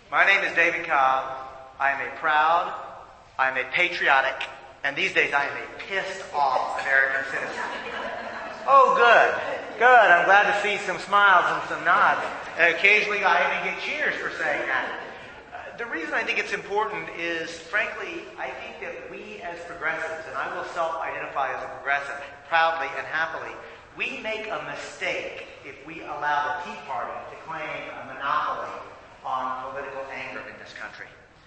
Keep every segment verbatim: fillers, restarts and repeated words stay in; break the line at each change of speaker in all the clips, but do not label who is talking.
My name is David Cobb. I am a proud, I am a patriotic, and these days I am a pissed off American citizen. Oh, good. Good. I'm glad to see some smiles and some nods. And occasionally I even get cheers for saying that. Uh, the reason I think it's important is, frankly, I think that we as progressives, and I will self-identify as a progressive proudly and happily, we make a mistake if we allow the Tea Party to claim a monopoly on political anger in this country.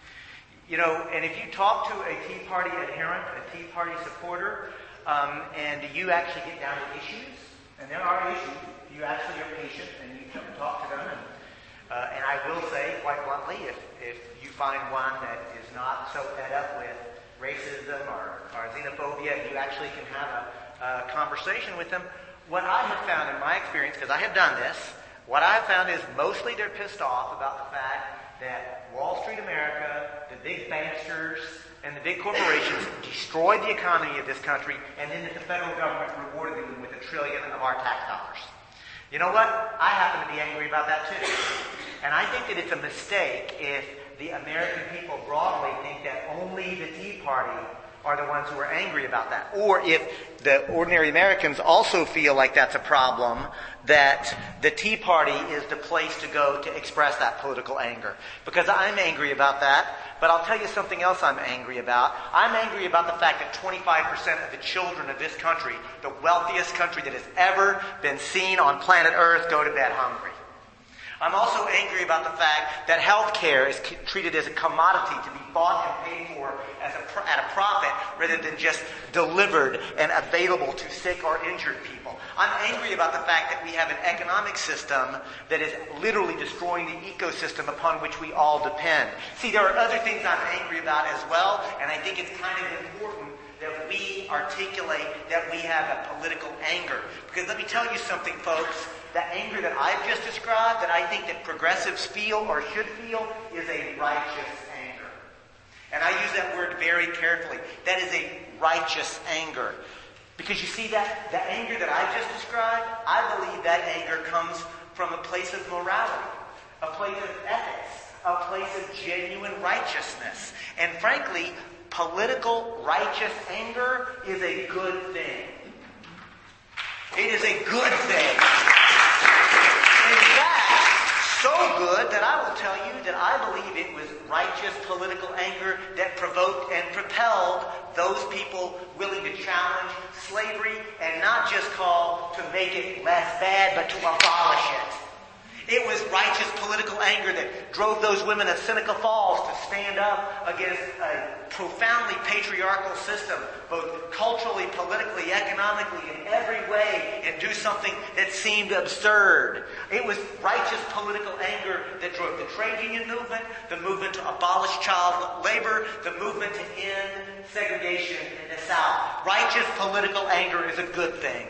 You know, and if you talk to a Tea Party adherent, a Tea Party supporter, um, and you actually get down to issues, and there are issues, you actually are patient and you come and talk to them. And, uh, and I will say, quite bluntly, if, if you find one that is not so fed up with racism or, or xenophobia, you actually can have a, a conversation with them. What I have found in my experience, because I have done this, what I have found is mostly they're pissed off about the fact that Wall Street America, the big banksters, and the big corporations destroyed the economy of this country, and then that the federal government rewarded them with a trillion of our tax dollars. You know what? I happen to be angry about that too. And I think that it's a mistake if the American people broadly think that only the Tea Party are the ones who are angry about that. Or if the ordinary Americans also feel like that's a problem, that the Tea Party is the place to go to express that political anger. Because I'm angry about that, but I'll tell you something else I'm angry about. I'm angry about the fact that twenty-five percent of the children of this country, the wealthiest country that has ever been seen on planet Earth, go to bed hungry. I'm also angry about the fact that health care is treated as a commodity to be bought and paid for as a, at a profit rather than just delivered and available to sick or injured people. I'm angry about the fact that we have an economic system that is literally destroying the ecosystem upon which we all depend. See, there are other things I'm angry about as well, and I think it's kind of important that we articulate that we have a political anger. Because let me tell you something, folks. The anger that I've just described, that I think that progressives feel or should feel, is a righteous anger. And I use that word very carefully. That is a righteous anger. Because you see, that the anger that I've just described, I believe that anger comes from a place of morality, a place of ethics, a place of genuine righteousness. And frankly, political righteous anger is a good thing. It is a good thing. In fact, so good that I will tell you that I believe it was righteous political anger that provoked and propelled those people willing to challenge slavery and not just call to make it less bad, but to abolish it. It was righteous political anger that drove those women of Seneca Falls to stand up against a profoundly patriarchal system, both culturally, politically, economically, in every way, and do something that seemed absurd. It was righteous political anger that drove the trade union movement, the movement to abolish child labor, the movement to end segregation in the South. Righteous political anger is a good thing.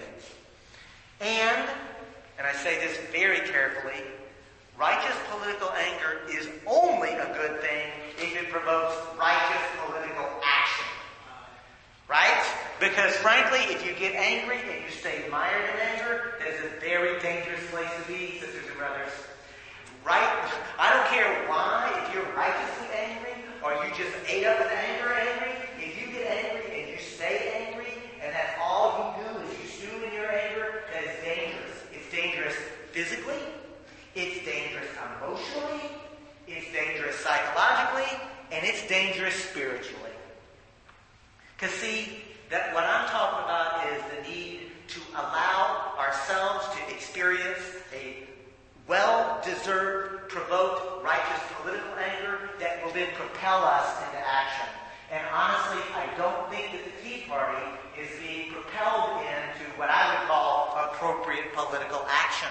And And I say this very carefully, righteous political anger is only a good thing if it provokes righteous political action. Right? Because frankly, if you get angry and you stay mired in anger, that is a very dangerous place to be, sisters and brothers. Right? I don't care why, if you're righteously angry, or you just ate up with anger angry, if you get angry and you stay angry, and that's all you do is you stew in your anger, that is dangerous. Dangerous physically, it's dangerous emotionally, it's dangerous psychologically, and it's dangerous spiritually. Because see, that what I'm talking about is the need to allow ourselves to experience a well-deserved, provoked, righteous political anger that will then propel us into action. And honestly, I don't think that the Tea Party is being propelled into what I would call appropriate political action.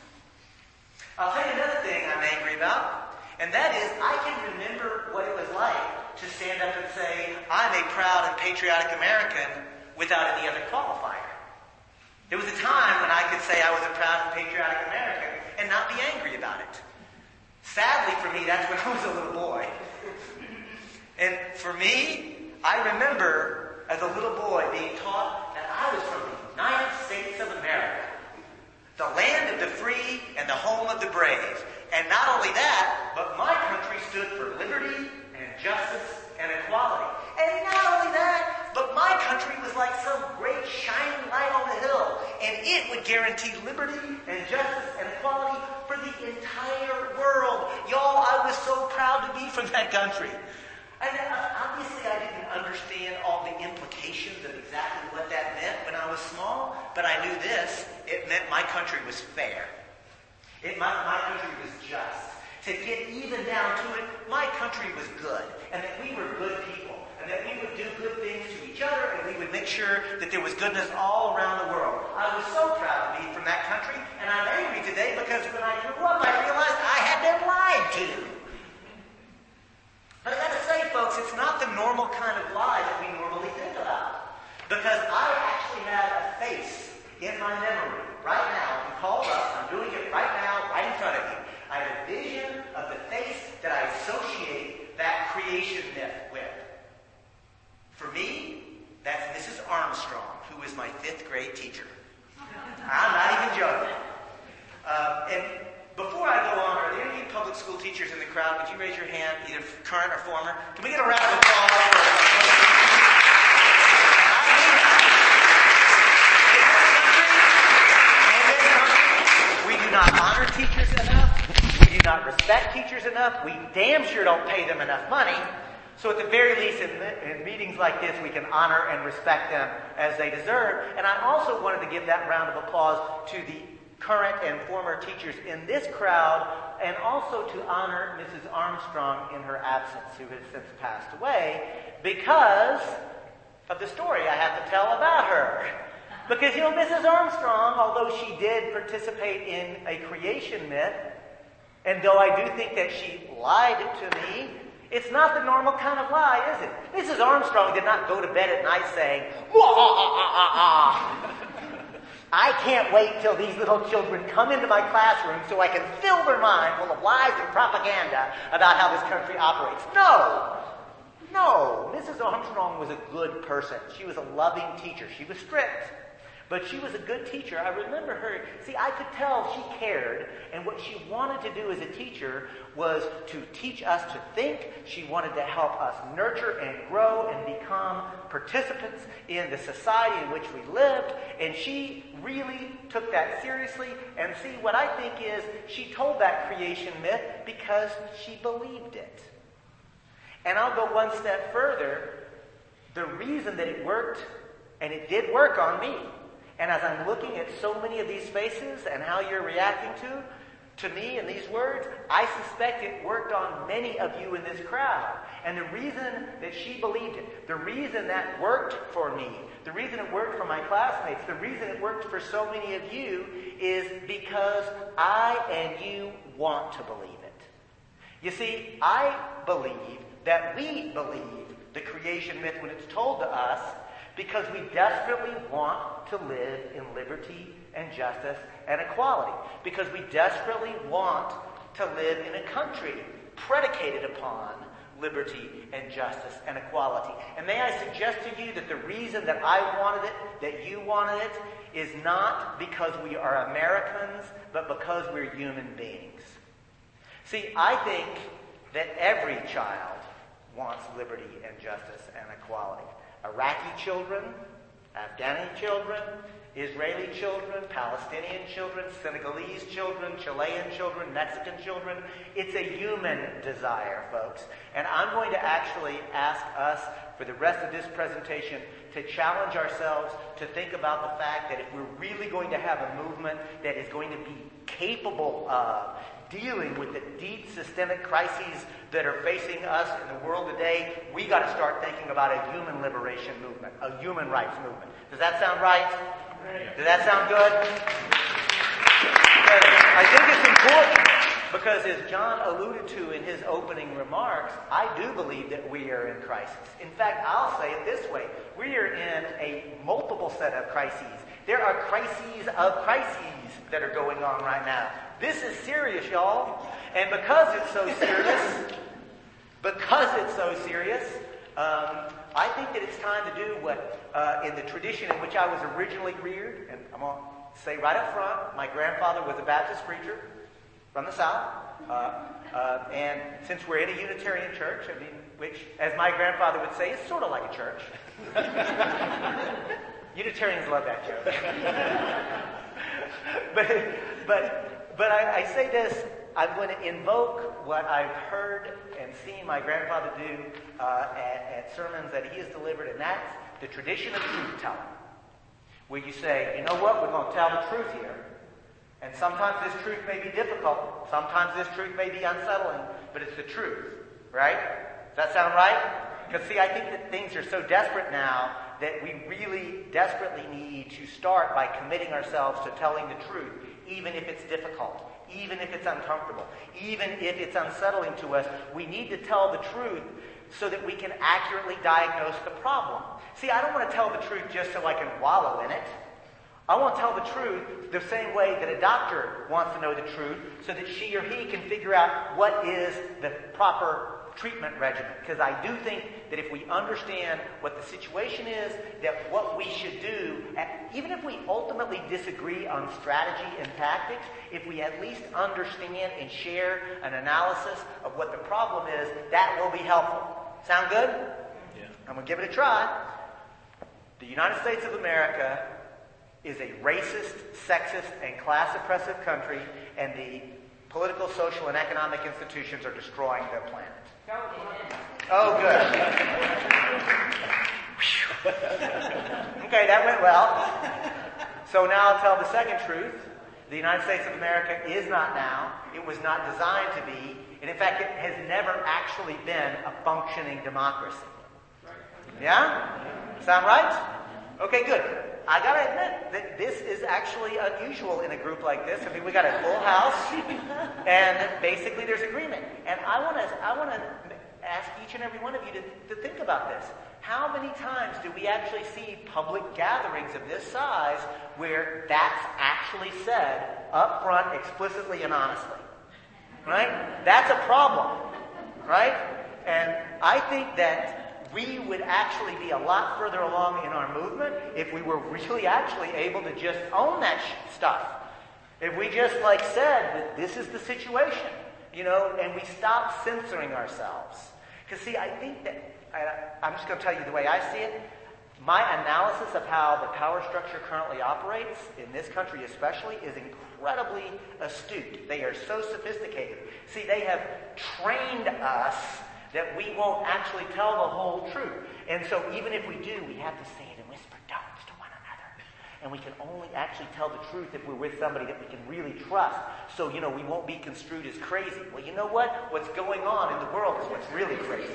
I'll tell you another thing I'm angry about, and that is I can remember what it was like to stand up and say, I'm a proud and patriotic American without any other qualifier. There was a time when I could say I was a proud and patriotic American and not be angry about it. Sadly for me, that's when I was a little boy. And for me, I remember as a little boy being taught that I was from the United States of America, the land of the free and the home of the brave. And not only that, but my country stood liberty and justice and equality. And not only that, but my country was like some great shining light on the hill, and it would guarantee liberty and justice and equality for the entire world. Y'all, I was so proud to be from that country. And uh, obviously I didn't understand all the implications of exactly what that meant when I was small, but I knew this: it meant my country was fair. It, my, my country was just. To get even down to it, my country was good, and that we were good people, and that we would do good things to each other, and we would make sure that there was goodness all around the world. I was so proud to be from that country, and I'm angry today because when I grew up, I realized I had been lied to. But I gotta say, folks, it's not the normal kind of lie that we normally think about. Because I actually have a face in my memory right now. If you call up, I'm doing it right now, right in front of you. I have a vision of the face that I associate that creation myth with. For me, that's Missus Armstrong, who was my fifth grade teacher. I'm not even joking. Um, and before I go on, are there any public school teachers in the crowd? Would you raise your hand, either current or former? Can we get a round of applause for we do not honor teachers enough. We do not respect teachers enough. We damn sure don't pay them enough money. So at the very least, in, in meetings like this, we can honor and respect them as they deserve. And I also wanted to give that round of applause to the current and former teachers in this crowd, and also to honor Missus Armstrong in her absence, who has since passed away, because of the story I have to tell about her. Because, you know, Missus Armstrong, although she did participate in a creation myth, and though I do think that she lied to me, it's not the normal kind of lie, is it? Missus Armstrong did not go to bed at night saying, "Wah-ah-ah-ah-ah. I can't wait till these little children come into my classroom so I can fill their mind full of lies and propaganda about how this country operates." No! No! Missus Armstrong was a good person. She was a loving teacher. She was strict, but she was a good teacher. I remember her. See, I could tell she cared, and what she wanted to do as a teacher was to teach us to think. She wanted to help us nurture and grow and become participants in the society in which we lived, and she really took that seriously. And see, what I think is she told that creation myth because she believed it. And I'll go one step further. The reason that it worked, and it did work on me, and as I'm looking at so many of these faces and how you're reacting to, to me and these words, I suspect it worked on many of you in this crowd. And the reason that she believed it, the reason that worked for me, the reason it worked for my classmates, the reason it worked for so many of you is because I and you want to believe it. You see, I believe that we believe the creation myth when it's told to us because we desperately want to live in liberty and justice and equality. Because we desperately want to live in a country predicated upon liberty and justice and equality. And may I suggest to you that the reason that I wanted it, that you wanted it, is not because we are Americans, but because we're human beings. See, I think that every child wants liberty and justice and equality. Iraqi children, Afghani children, Israeli children, Palestinian children, Senegalese children, Chilean children, Mexican children. It's a human desire, folks. And I'm going to actually ask us for the rest of this presentation to challenge ourselves to think about the fact that if we're really going to have a movement that is going to be capable of dealing with the deep systemic crises that are facing us in the world today, we got to start thinking about a human liberation movement, a human rights movement. Does that sound right? Does that sound good? I think it's important because, as John alluded to in his opening remarks, I do believe that we are in crisis. In fact, I'll say it this way. We are in a multiple set of crises. There are crises of crises that are going on right now. This is serious, y'all. And because it's so serious, because it's so serious, um, I think that it's time to do what, uh, in the tradition in which I was originally reared, and I'm going to say right up front, my grandfather was a Baptist preacher, from the South. Uh, uh, and since we're in a Unitarian church, I mean, which, as my grandfather would say, is sort of like a church. Unitarians love that joke. but but but I, I say this, I'm going to invoke what I've heard and seen my grandfather do uh, at, at sermons that he has delivered, and that's the tradition of truth telling. Where you say, you know what, we're going to tell the truth here. And sometimes this truth may be difficult. Sometimes this truth may be unsettling, but it's the truth. Right? Does that sound right? Because, see, I think that things are so desperate now that we really desperately need to start by committing ourselves to telling the truth, even if it's difficult, even if it's uncomfortable, even if it's unsettling to us. We need to tell the truth so that we can accurately diagnose the problem. See, I don't want to tell the truth just so I can wallow in it. I want to tell the truth the same way that a doctor wants to know the truth so that she or he can figure out what is the proper treatment regimen. Because I do think that if we understand what the situation is, that what we should do, even if we ultimately disagree on strategy and tactics, if we at least understand and share an analysis of what the problem is, that will be helpful. Sound good?
Yeah.
I'm going to give it a try. The United States of America is a racist, sexist, and class-oppressive country, and the political, social, and economic institutions are destroying the planet. Oh, good. Okay, that went well. So now I'll tell the second truth. The United States of America is not now. It was not designed to be. And in fact, it has never actually been a functioning democracy. Yeah? Sound right? Okay, good. I gotta admit that this is actually unusual in a group like this. I mean, we got a full house, and basically there's agreement. And I want to, I want to ask each and every one of you to, to think about this. How many times do we actually see public gatherings of this size where that's actually said up front, explicitly and honestly? Right? That's a problem, right? And I think that we would actually be a lot further along in our movement if we were really actually able to just own that sh- stuff. If we just like said that this is the situation, you know, and we stopped censoring ourselves. Because see, I think that, I, I'm just going to tell you the way I see it. My analysis of how the power structure currently operates, in this country especially, is incredibly astute. They are so sophisticated. See, they have trained us that we won't actually tell the whole truth. And so even if we do, we have to say it in whispered tones to one another. And we can only actually tell the truth if we're with somebody that we can really trust. So, you know, we won't be construed as crazy. Well, you know what? What's going on in the world is what's really crazy.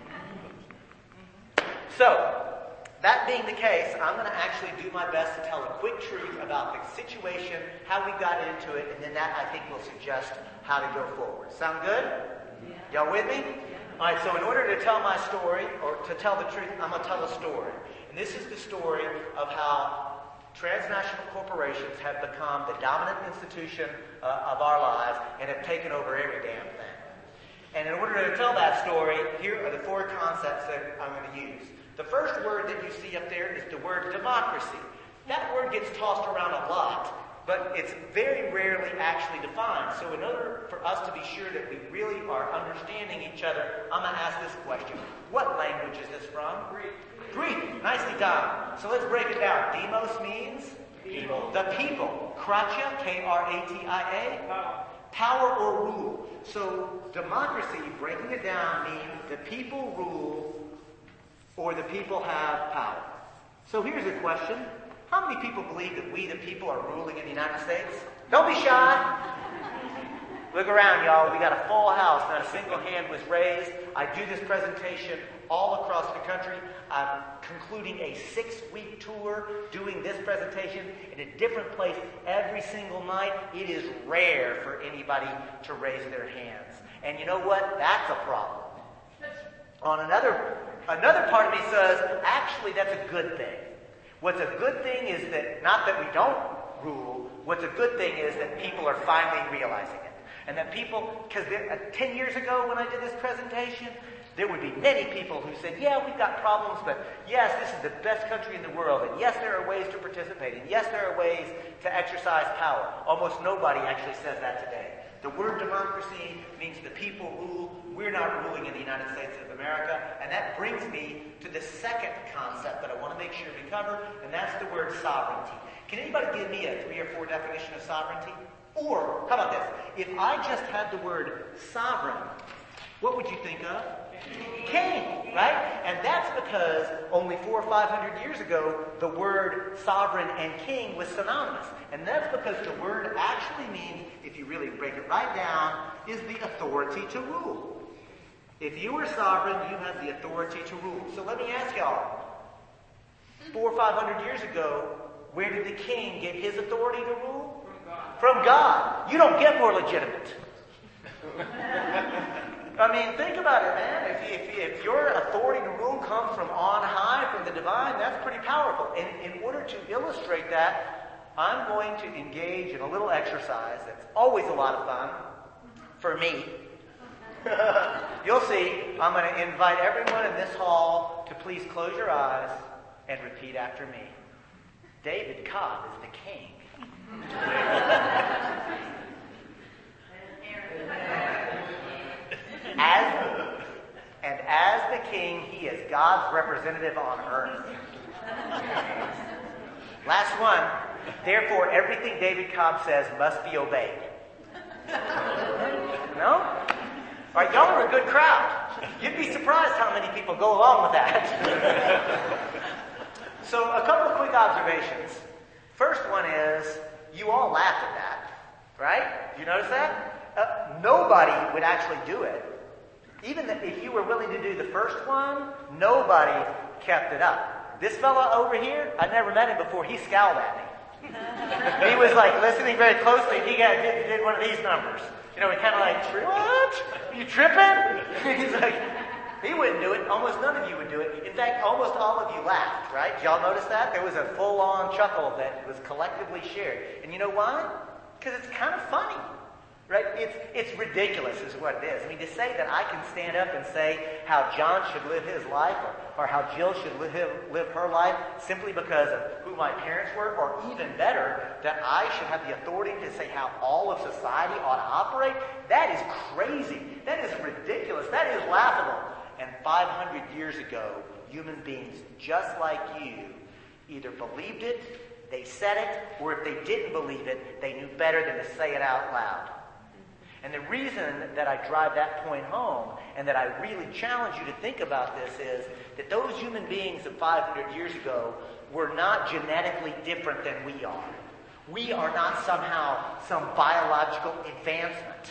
So, that being the case, I'm going to actually do my best to tell a quick truth about the situation, how we got into it, and then that, I think, will suggest how to go forward. Sound good? Yeah. Y'all with me? All right, so in order to tell my story, or to tell the truth, I'm going to tell a story. And this is the story of how transnational corporations have become the dominant institution uh, of our lives and have taken over every damn thing. And in order to tell that story, here are the four concepts that I'm going to use. The first word that you see up there is the word democracy. That word gets tossed around a lot, but it's very rarely actually defined. So in order for us to be sure that we really are understanding each other, I'm going to ask this question. What language is this from? Greek. Greek. Nicely done. So let's break it down. Demos means? People. The people. Kratia, K R A T I A? Power. Power or rule. So democracy, breaking it down, means the people rule or the people have power. So here's a question. How many people believe that we, the people, are ruling in the United States? Don't be shy. Look around, y'all. We got a full house. Not a single hand was raised. I do this presentation all across the country. I'm concluding a six-week tour doing this presentation in a different place every single night. It is rare for anybody to raise their hands. And you know what? That's a problem. On another, another part of me says, actually, that's a good thing. What's a good thing is that, not that we don't rule, what's a good thing is that people are finally realizing it. And that people, because uh, ten years ago when I did this presentation, there would be many people who said, yeah, we've got problems, but yes, this is the best country in the world, and yes, there are ways to participate, and yes, there are ways to exercise power. Almost nobody actually says that today. The word democracy means the people rule. We're not ruling in the United States of America. And that brings me to the second concept that I want to make sure we cover, and that's the word sovereignty. Can anybody give me a three or four definition of sovereignty? Or, how about this? If I just had the word sovereign, what would you think of? King, right? And that's because only four or five hundred years ago, the word sovereign and king was synonymous. And that's because the word actually means, if you really break it right down, is the authority to rule. If you are sovereign, you have the authority to rule. So let me ask y'all, four or five hundred years ago, where did the king get his authority to rule? From God. From God. You don't get more legitimate. I mean, think about it, man. If, if, if your authority to rule comes from on high, from the divine, that's pretty powerful. And in order to illustrate that, I'm going to engage in a little exercise that's always a lot of fun for me. You'll see. I'm going to invite everyone in this hall to please close your eyes and repeat after me. David Cobb is the king. As, and as the king, he is God's representative on earth. Last one. Therefore, everything David Cobb says must be obeyed. No? All right, y'all are a good crowd. You'd be surprised how many people go along with that. So, a couple of quick observations. First one is, you all laughed at that, right? You notice that? Uh, nobody would actually do it. Even if you were willing to do the first one, nobody kept it up. This fella over here, I never met him before. He scowled at me. He was like listening very closely. He got did, did one of these numbers. You know, he kind of like, what? You tripping? He's like, he wouldn't do it. Almost none of you would do it. In fact, almost all of you laughed, right? Did y'all notice that? There was a full-on chuckle that was collectively shared. And you know why? Because it's kind of funny. Right? It's it's ridiculous is what it is. I mean, to say that I can stand up and say how John should live his life or, or how Jill should live, live her life simply because of who my parents were, or even better, that I should have the authority to say how all of society ought to operate, that is crazy. That is ridiculous. That is laughable. And five hundred years ago, human beings just like you either believed it, they said it, or if they didn't believe it, they knew better than to say it out loud. And the reason that I drive that point home and that I really challenge you to think about this is that those human beings of five hundred years ago were not genetically different than we are. We are not somehow some biological advancement.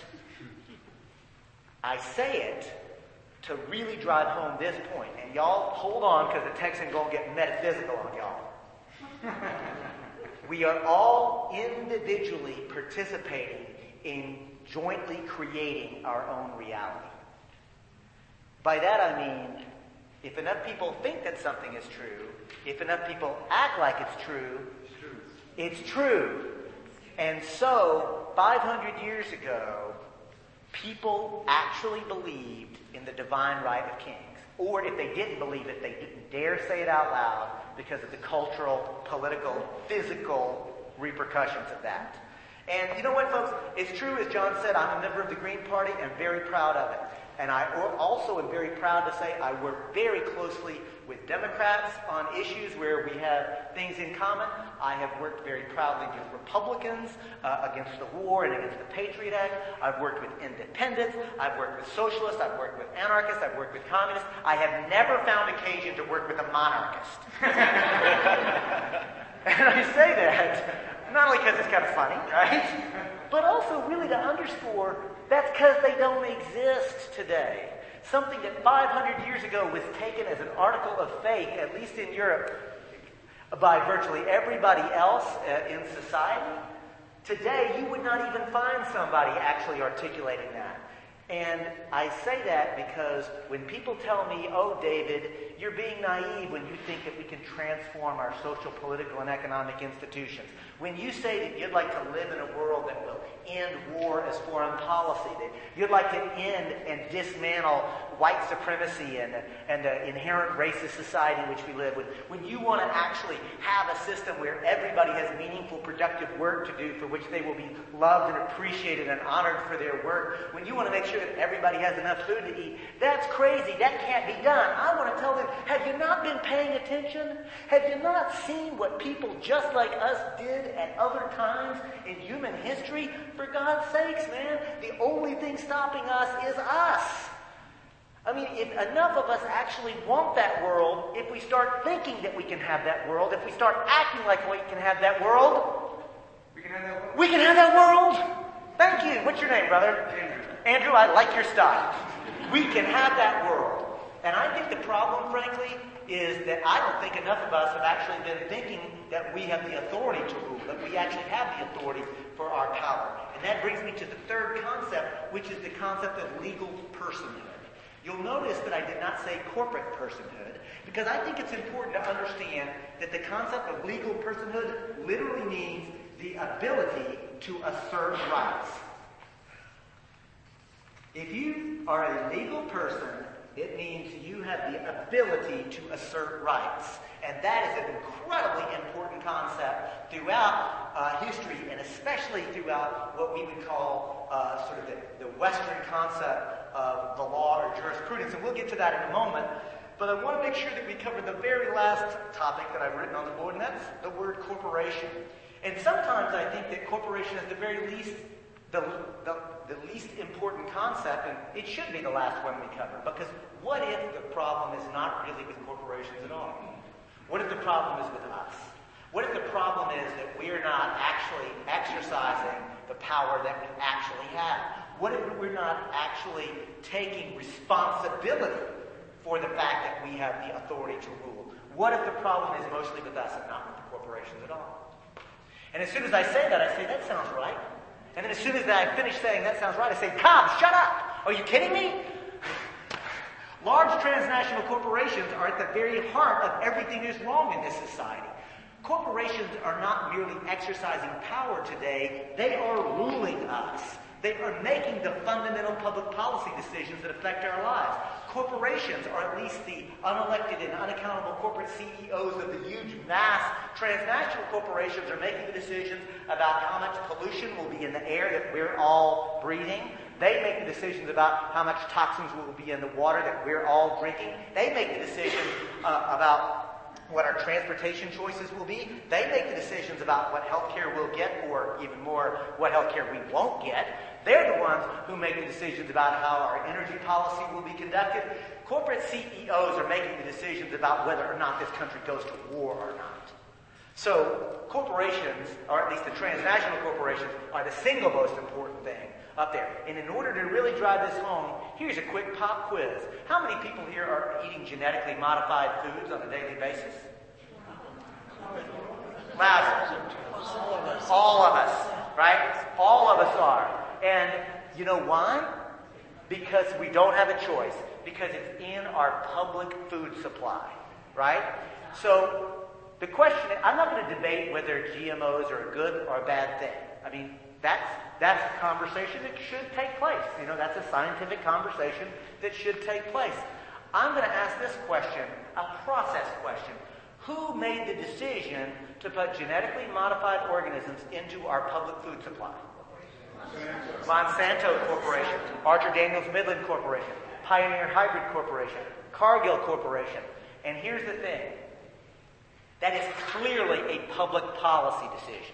I say it to really drive home this point. And y'all hold on, because the text ain't going to get metaphysical on y'all. We are all individually participating in jointly creating our own reality. By that I mean, if enough people think that something is true, if enough people act like it's true, it's true. And so, five hundred years ago, people actually believed in the divine right of kings. Or if they didn't believe it, they didn't dare say it out loud because of the cultural, political, physical repercussions of that. And you know what, folks? It's true, as John said, I'm a member of the Green Party and very proud of it. And I also am very proud to say I work very closely with Democrats on issues where we have things in common. I have worked very proudly with Republicans uh, against the war and against the Patriot Act. I've worked with independents. I've worked with socialists. I've worked with anarchists. I've worked with communists. I have never found occasion to work with a monarchist. And I say that not only because it's kind of funny, right? But also really to underscore that's because they don't exist today. Something that five hundred years ago was taken as an article of faith, at least in Europe, by virtually everybody else uh, in society. Today, you would not even find somebody actually articulating that. And I say that because when people tell me, oh, David, you're being naive when you think that we can transform our social, political, and economic institutions. When you say that you'd like to live in a world that will end war as foreign policy, that you'd like to end and dismantle white supremacy and, and the inherent racist society in which we live with, when you want to actually have a system where everybody has meaningful, productive work to do for which they will be loved and appreciated and honored for their work, when you want to make sure that everybody has enough food to eat, that's crazy. That can't be done. I want to tell them, have you not been paying attention? Have you not seen what people just like us did at other times in human history? For God's sakes, man, the only thing stopping us is us. I mean, if enough of us actually want that world, if we start thinking that we can have that world, if we start acting like we can have that world,
we can have that world.
We can have that world. Thank you. What's your name, brother?
Andrew.
Andrew, I like your style. We can have that world. And I think the problem, frankly, is that I don't think enough of us have actually been thinking that we have the authority to rule, that we actually have the authority for our power. And that brings me to the third concept, which is the concept of legal personhood. You'll notice that I did not say corporate personhood, because I think it's important to understand that the concept of legal personhood literally means the ability to assert rights. If you are a legal person, it means you have the ability to assert rights. And that is an incredibly important concept throughout uh, history, and especially throughout what we would call uh, sort of the, the Western concept of the law or jurisprudence. And we'll get to that in a moment. But I want to make sure that we cover the very last topic that I've written on the board, and that's the word corporation. And sometimes I think that corporation is the very least, the, the, the least important concept, and it should be the last one we cover. Because what if the problem is not really with corporations at all? What if the problem is with us? What if the problem is that we're not actually exercising the power that we actually have? What if we're not actually taking responsibility for the fact that we have the authority to rule? What if the problem is mostly with us and not with the corporations at all? And as soon as I say that, I say, that sounds right. And then as soon as I finish saying that sounds right, I say, Tom, shut up! Are you kidding me? Large transnational corporations are at the very heart of everything that's wrong in this society. Corporations are not merely exercising power today, they are ruling us. They are making the fundamental public policy decisions that affect our lives. Corporations, or at least the unelected and unaccountable corporate C E Os of the huge mass transnational corporations, are making the decisions about how much pollution will be in the air that we're all breathing. They make the decisions about how much toxins will be in the water that we're all drinking. They make the decisions uh, about what our transportation choices will be. They make the decisions about what health care we'll get, or even more, what health care we won't get. They're the ones who make the decisions about how our energy policy will be conducted. Corporate C E Os are making the decisions about whether or not this country goes to war or not. So corporations, or at least the transnational corporations, are the single most important thing up there. And in order to really drive this home, here's a quick pop quiz. How many people here are eating genetically modified foods on a daily basis? Louder. All of us, right? All of us are. And you know why? Because we don't have a choice. Because it's in our public food supply, right? So the question is, I'm not going to debate whether G M Os are a good or a bad thing. I mean, that's that's a conversation that should take place. You know, that's a scientific conversation that should take place. I'm going to ask this question, a process question. Who made the decision to put genetically modified organisms into our public food supply? Monsanto Corporation, Archer Daniels Midland Corporation, Pioneer Hybrid Corporation, Cargill Corporation. And here's the thing. That is clearly a public policy decision.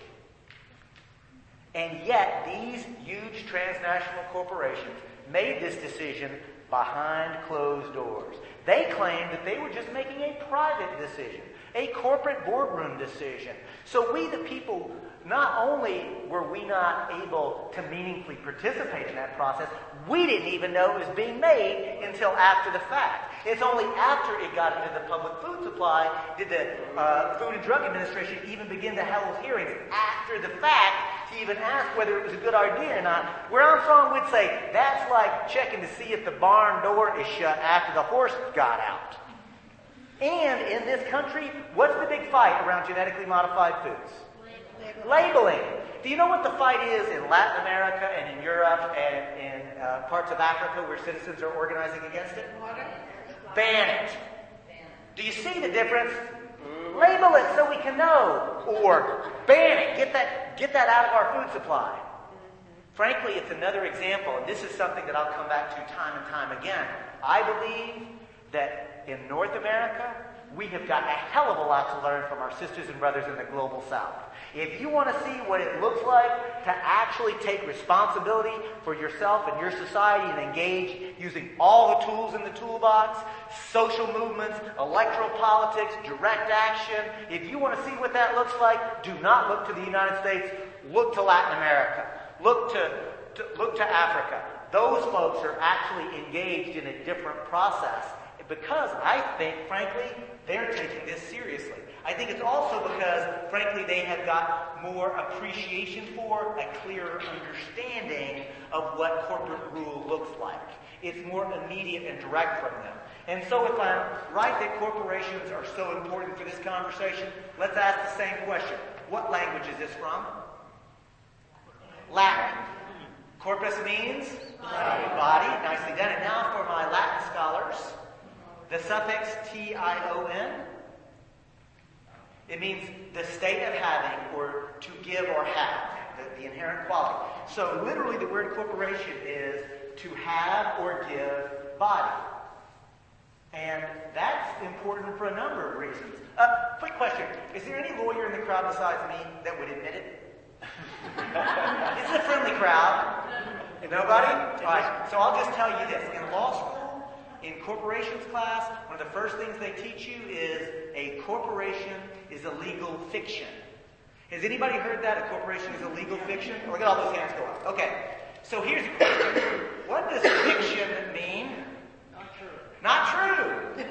And yet, these huge transnational corporations made this decision behind closed doors. They claimed that they were just making a private decision, a corporate boardroom decision. So we, the people, not only were we not able to meaningfully participate in that process, we didn't even know it was being made until after the fact. It's only after it got into the public food supply did the uh, Food and Drug Administration even begin to hold hearings after the fact to even ask whether it was a good idea or not. Where Armstrong would say, that's like checking to see if the barn door is shut after the horse got out. And in this country, what's the big fight around genetically modified foods? Labeling. Do you know what the fight is in Latin America and in Europe and in uh, parts of Africa where citizens are organizing against it? Ban it. Do you see the difference? Label it so we can know. Or ban it. Get that, get that out of our food supply. Frankly, it's another example, and this is something that I'll come back to time and time again. I believe that in North America, we have got a hell of a lot to learn from our sisters and brothers in the global South. If you want to see what it looks like to actually take responsibility for yourself and your society and engage using all the tools in the toolbox, social movements, electoral politics, direct action, if you want to see what that looks like, do not look to the United States, look to Latin America. Look to, to look to Africa. Those folks are actually engaged in a different process because I think, frankly, they're taking this seriously. I think it's also because, frankly, they have got more appreciation for, a clearer understanding of what corporate rule looks like. It's more immediate and direct from them. And so if I'm right that corporations are so important for this conversation, let's ask the same question. What language is this from? Latin. Corpus means body. body. Nicely done. And now for my Latin scholars, the suffix T I O N. It means the state of having or to give or have, the, the inherent quality. So literally the word corporation is to have or give body. And that's important for a number of reasons. Uh, quick question. Is there any lawyer in the crowd besides me that would admit it? This is a friendly crowd. Nobody? All right. So I'll just tell you this. In law school, in corporations class, one of the first things they teach you is a corporation is a legal fiction. Has anybody heard that? A corporation is a legal fiction? Oh, look at all those hands go up. Okay. So here's the question. What does fiction mean? Not true. Not true.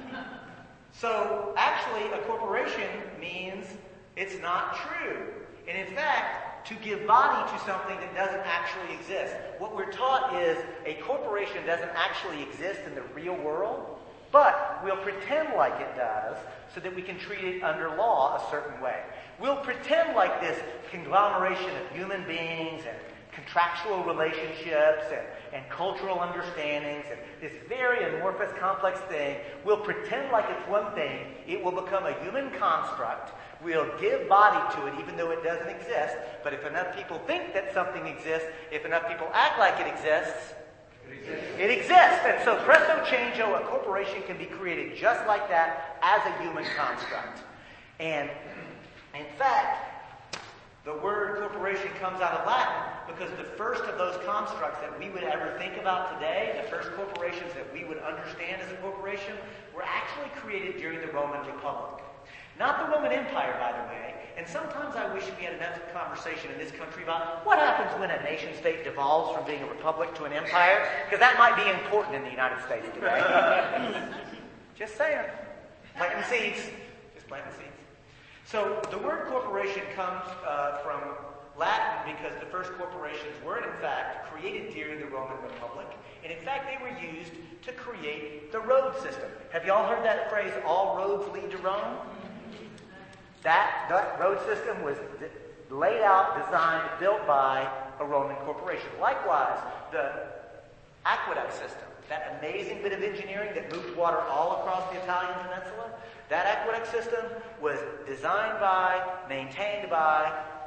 So actually, a corporation means it's not true. And in fact, to give body to something that doesn't actually exist. What we're taught is a corporation doesn't actually exist in the real world, but we'll pretend like it does so that we can treat it under law a certain way. We'll pretend like this conglomeration of human beings and contractual relationships and, and cultural understandings and this very amorphous, complex thing, we'll pretend like it's one thing. It will become a human construct. We'll give body to it even though it doesn't exist. But if enough people think that something exists, if enough people act like it exists, it exists. It exists. And so presto changeo, a corporation can be created just like that as a human construct. And in fact, the word corporation comes out of Latin because the first of those constructs that we would ever think about today, the first corporations that we would understand as a corporation, were actually created during the Roman Republic. Not the Roman Empire, by the way. And sometimes I wish we had enough conversation in this country about what happens when a nation-state devolves from being a republic to an empire, because that might be important in the United States today. Just saying. Planting seeds. Just planting seeds. So the word corporation comes uh, from Latin because the first corporations were, in fact, created during the Roman Republic. And in fact, they were used to create the road system. Have you all heard that phrase, all roads lead to Rome? That, that road system was d- laid out, designed, built by a Roman corporation. Likewise, the aqueduct system, that amazing bit of engineering that moved water all across the Italian peninsula, that aqueduct system was designed by, maintained by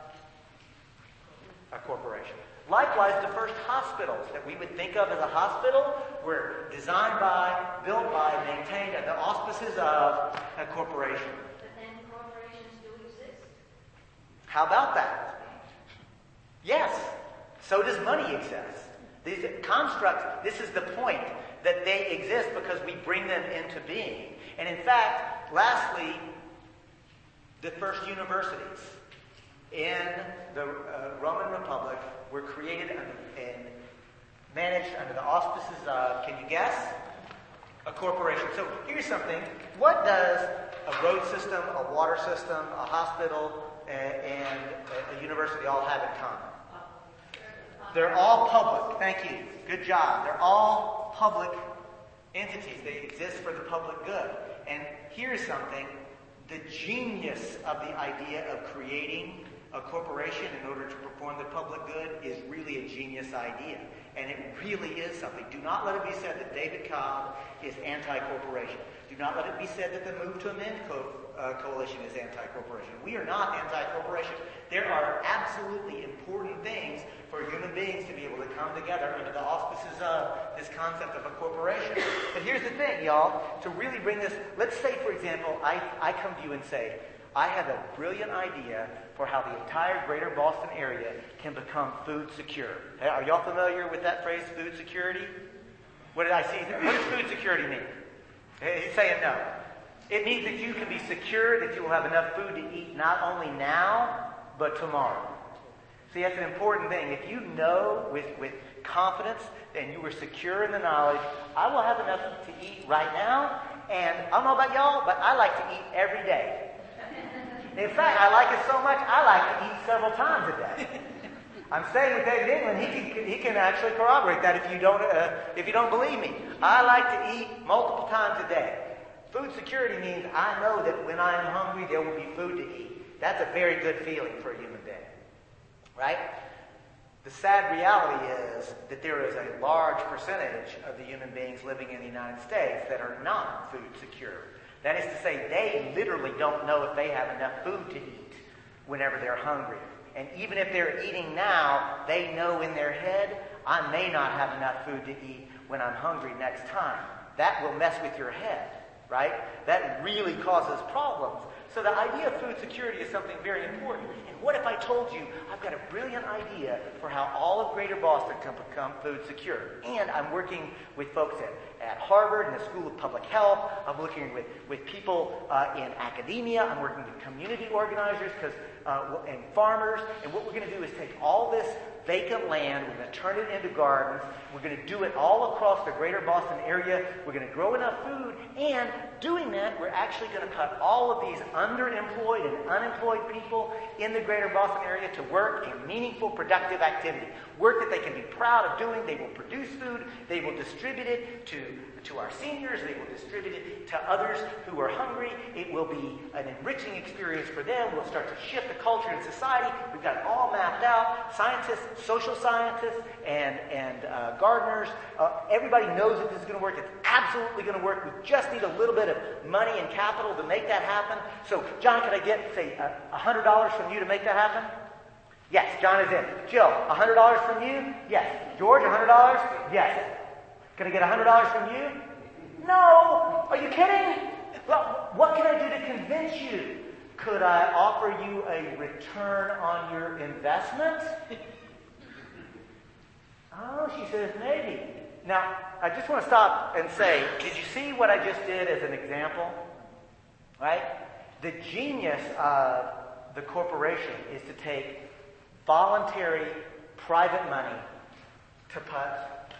a corporation. Likewise, the first hospitals that we would think of as a hospital were designed by, built by, maintained under the auspices of a corporation.
But then corporations do exist.
How about that? Yes. So does money exist. These constructs, this is the point, that they exist because we bring them into being. And in fact, lastly, the first universities in the uh, Roman Republic were created under, and managed under the auspices of, can you guess? A corporation. So here's something. What does a road system, a water system, a hospital, and, and a, a university all have in common? They're all public. Thank you. Good job. They're all public entities. They exist for the public good. And here's something. The genius of the idea of creating a corporation in order to perform the public good is really a genius idea. And it really is something. Do not let it be said that David Cobb is anti-corporation. Do not let it be said that the Move to Amend co- uh, coalition is anti-corporation. We are not anti-corporation. There are absolutely important things for human beings to be able to come together under the auspices of this concept of a corporation. But here's the thing, y'all. To really bring this, let's say, for example, I, I come to you and say, I have a brilliant idea for how the entire greater Boston area can become food secure. Are y'all familiar with that phrase, food security? What did I see? What does food security mean? He's saying no. It means that you can be secure, that you will have enough food to eat not only now, but tomorrow. See, that's an important thing. If you know with, with confidence and you were secure in the knowledge, I will have enough to eat right now, and I don't know about y'all, but I like to eat every day. In fact, I like it so much, I like to eat several times a day. I'm staying with David England. He can, he can actually corroborate that if you don't uh, if you don't believe me. I like to eat multiple times a day. Food security means I know that when I am hungry, there will be food to eat. That's a very good feeling for a human being, right? The sad reality is that there is a large percentage of the human beings living in the United States that are not food secure. That is to say, they literally don't know if they have enough food to eat whenever they're hungry. And even if they're eating now, they know in their head, I may not have enough food to eat when I'm hungry next time. That will mess with your head, right? That really causes problems. So the idea of food security is something very important. And what if I told you, I've got a brilliant idea for how all of Greater Boston can become food secure. And I'm working with folks at, at Harvard and the School of Public Health. I'm working with, with people uh, in academia. I'm working with community organizers because uh, and farmers. And what we're going to do is take all this vacant land, we're going to turn it into gardens. We're going to do it all across the greater Boston area. We're going to grow enough food, and doing that, we're actually going to cut all of these underemployed and unemployed people in the greater Boston area to work in meaningful, productive activity. Work that they can be proud of doing. They will produce food. They will distribute it to, to our seniors. They will distribute it to others who are hungry. It will be an enriching experience for them. We'll start to shift the culture in society. We've got it all mapped out. Scientists, social scientists, and, and uh, gardeners, uh, everybody knows that this is going to work. It's absolutely going to work. We just need a little bit of money and capital to make that happen. So, John, can I get, say, uh, one hundred dollars from you to make that happen? Yes, John is in. Jill, one hundred dollars from you? Yes. George, one hundred dollars? Yes. Can I get one hundred dollars from you? No! Are you kidding? Well, what can I do to convince you? Could I offer you a return on your investment? Oh, she says maybe. Now, I just want to stop and say, did you see what I just did as an example? Right? The genius of the corporation is to take voluntary private money to put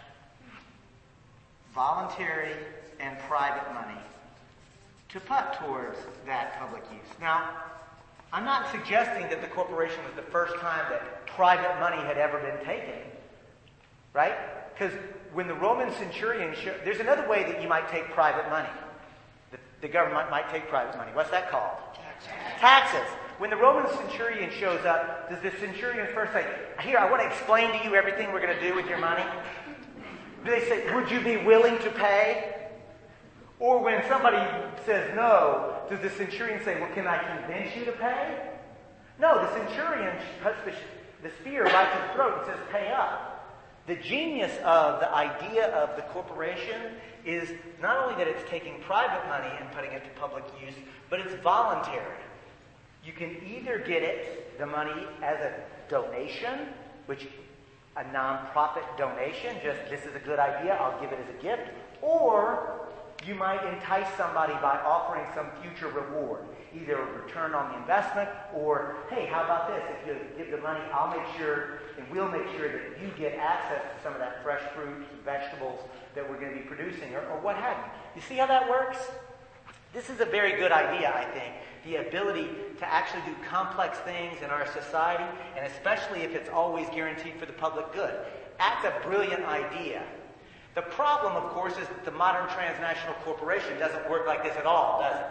voluntary and private money to put towards that public use. Now, I'm not suggesting that the corporation was the first time that private money had ever been taken, right? Because when the Roman centurion, show, there's another way that you might take private money. The, the government might take private money. What's that called? Taxes. Taxes. When the Roman centurion shows up, does the centurion first say, here, I want to explain to you everything we're going to do with your money? Do they say, would you be willing to pay? Or when somebody says no, does the centurion say, well, can I convince you to pay? No, the centurion puts the, the spear right to the throat and says, pay up. The genius of the idea of the corporation is not only that it's taking private money and putting it to public use, but it's voluntary. You can either get it, the money, as a donation, which a nonprofit donation, just this is a good idea, I'll give it as a gift, or you might entice somebody by offering some future reward, either a return on the investment or, hey, how about this? If you give the money, I'll make sure, and we'll make sure that you get access to some of that fresh fruit and vegetables that we're going to be producing, or, or what have you. You see how that works? This is a very good idea, I think, the ability to actually do complex things in our society, and especially if it's always guaranteed for the public good. That's a brilliant idea. The problem, of course, is that the modern transnational corporation doesn't work like this at all, does it?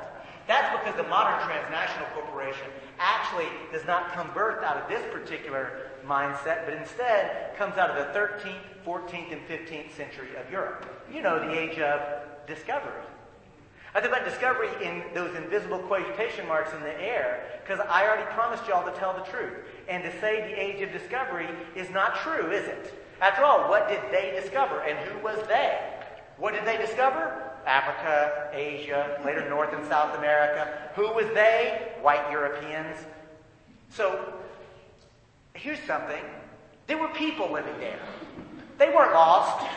That's because the modern transnational corporation actually does not come birth out of this particular mindset, but instead comes out of the thirteenth, fourteenth, and fifteenth century of Europe. You know, the age of discovery. I think about discovery in those invisible quotation marks in the air, because I already promised y'all to tell the truth. And to say the age of discovery is not true, is it? After all, what did they discover, and who was they? What did they discover? Africa, Asia, later North and South America. Who was they? White Europeans. So, here's something. There were people living there. They weren't lost.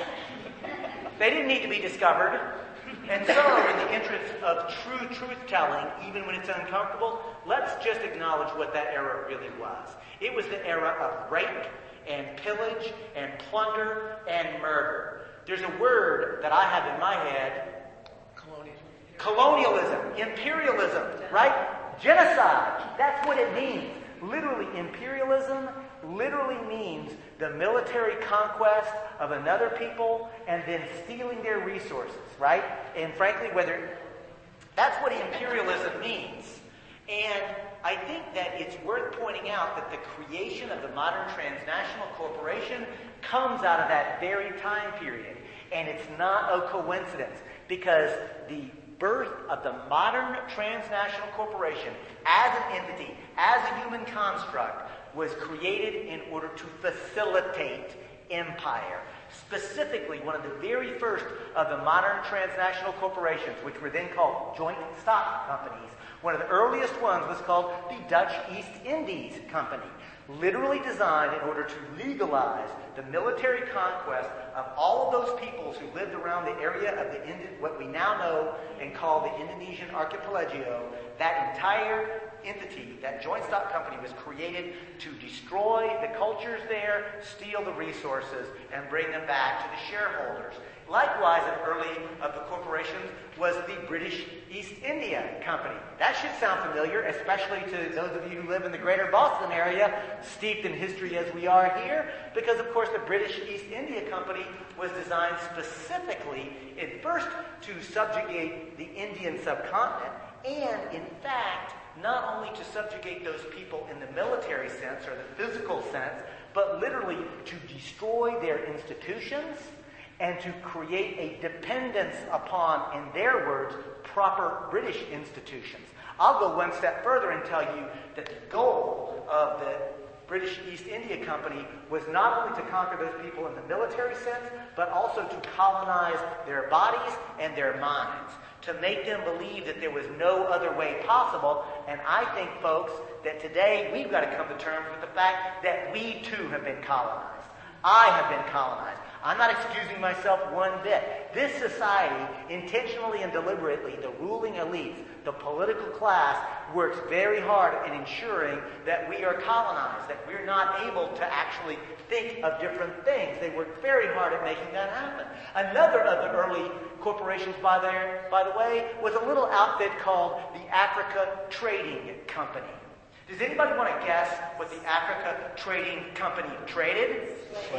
They didn't need to be discovered. And so, in the interest of true truth-telling, even when it's uncomfortable, let's just acknowledge what that era really was. It was the era of rape and pillage and plunder and murder. There's a word that I have in my head. Colonialism. Colonialism. Imperialism. Right? Genocide. That's what it means. Literally, imperialism literally means the military conquest of another people and then stealing their resources, right? And frankly, whether that's what imperialism means. And I think that it's worth pointing out that the creation of the modern transnational corporation comes out of that very time period. And it's not a coincidence, because the birth of the modern transnational corporation as an entity, as a human construct, was created in order to facilitate empire. Specifically, one of the very first of the modern transnational corporations, which were then called joint stock companies, one of the earliest ones was called the Dutch East Indies Company, literally designed in order to legalize the military conquest of all of those peoples who lived around the area of the Indi- what we now know and call the Indonesian archipelago. That entire entity, that joint stock company, was created to destroy the cultures there, steal the resources, and bring them back to the shareholders. Likewise, an early of the corporations was the British East India Company. That should sound familiar, especially to those of you who live in the greater Boston area, steeped in history as we are here, because, of course, the British East India Company was designed specifically, at first, to subjugate the Indian subcontinent, and, in fact, not only to subjugate those people in the military sense or the physical sense, but literally to destroy their institutions and to create a dependence upon, in their words, proper British institutions. I'll go one step further and tell you that the goal of the British East India Company was not only to conquer those people in the military sense, but also to colonize their bodies and their minds, to make them believe that there was no other way possible. And I think, folks, that today we've got to come to terms with the fact that we too have been colonized. I have been colonized. I'm not excusing myself one bit. This society, intentionally and deliberately, the ruling elites, the political class, works very hard in ensuring that we are colonized, that we're not able to actually think of different things. They work very hard at making that happen. Another of the early corporations, by the, by the way, was a little outfit called the Africa Trading Company. Does anybody want to guess what the Africa Trading Company traded?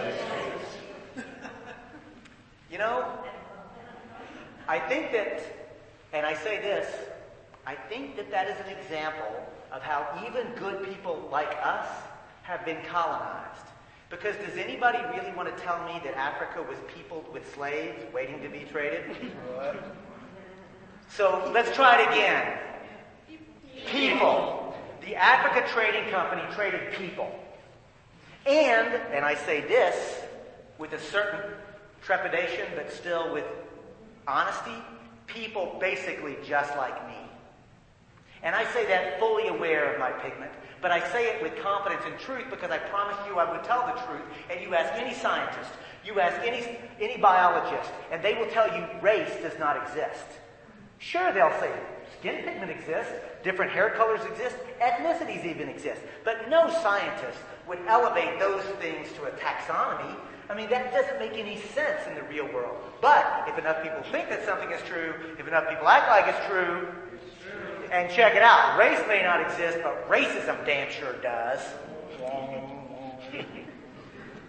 You know, I think that, and I say this, I think that that is an example of how even good people like us have been colonized. Because does anybody really want to tell me that Africa was peopled with slaves waiting to be traded? So let's try it again. People. The Africa Trading Company traded people. And, and I say this with a certain trepidation, but still with honesty, people basically just like me. And I say that fully aware of my pigment, but I say it with confidence and truth because I promised you I would tell the truth. And you ask any scientist, you ask any, any biologist, and they will tell you race does not exist. Sure, they'll say skin pigment exists, different hair colors exist, ethnicities even exist. But no scientist would elevate those things to a taxonomy. I mean, that doesn't make any sense in the real world. But if enough people think that something is true, if enough people act like it's true, it's true. And check it out, race may not exist, but racism damn sure does.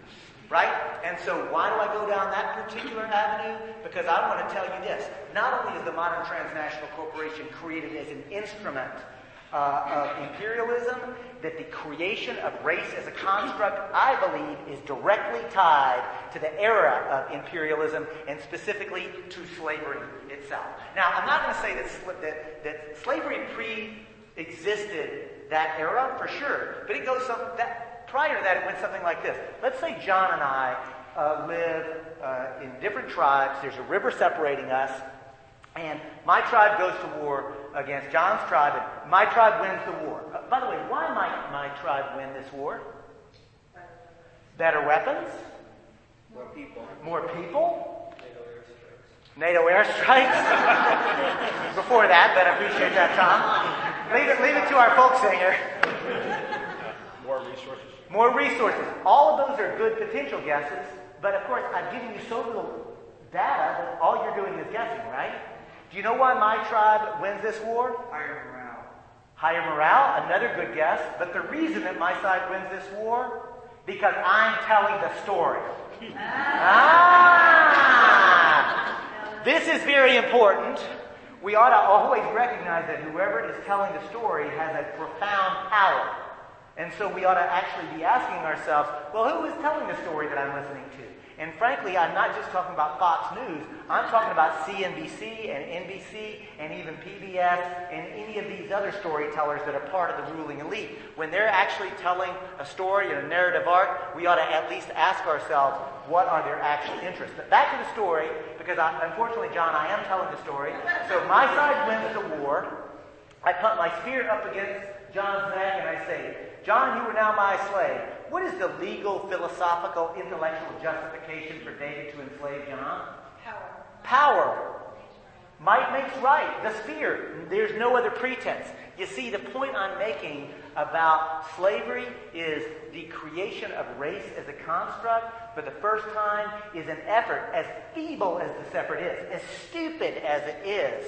right? And so why do I go down that particular avenue? Because I want to tell you this. Not only is the modern transnational corporation created as an instrument uh, of imperialism, that the creation of race as a construct, I believe, is directly tied to the era of imperialism and specifically to slavery itself. Now, I'm not going to say that, sl- that, that slavery pre-existed that era, for sure, but it goes some, that, prior to that, it went something like this. Let's say John and I uh, live uh, in different tribes. There's a river separating us, and my tribe goes to war against John's tribe, and my tribe wins the war. Uh, by the way, why might my tribe win this war? Better weapons?
More people.
More people?
NATO airstrikes.
NATO airstrikes? Before that, but I appreciate that, Tom. Leave it, leave it to our folk singer.
More resources.
More resources. All of those are good potential guesses, but of course, I've given you so little data that all you're doing is guessing, right? Do you know why my tribe wins this war?
Higher morale.
Higher morale, another good guess. But the reason that my side wins this war, because I'm telling the story. ah! This is very important. We ought to always recognize that whoever is telling the story has a profound power. And so we ought to actually be asking ourselves, well, who is telling the story that I'm listening to? And frankly, I'm not just talking about Fox News. I'm talking about C N B C and N B C and even P B S and any of these other storytellers that are part of the ruling elite. When they're actually telling a story and a narrative arc, we ought to at least ask ourselves, what are their actual interests? But back to the story, because I, unfortunately, John, I am telling the story. So my side wins the war. I put my spear up against John's neck and I say, John, you are now my slave. What is the legal, philosophical, intellectual justification for David to enslave John?
Power.
Power. Might makes right. The spear. There's no other pretense. You see, the point I'm making about slavery is the creation of race as a construct for the first time is an effort, as feeble as this effort is, as stupid as it is,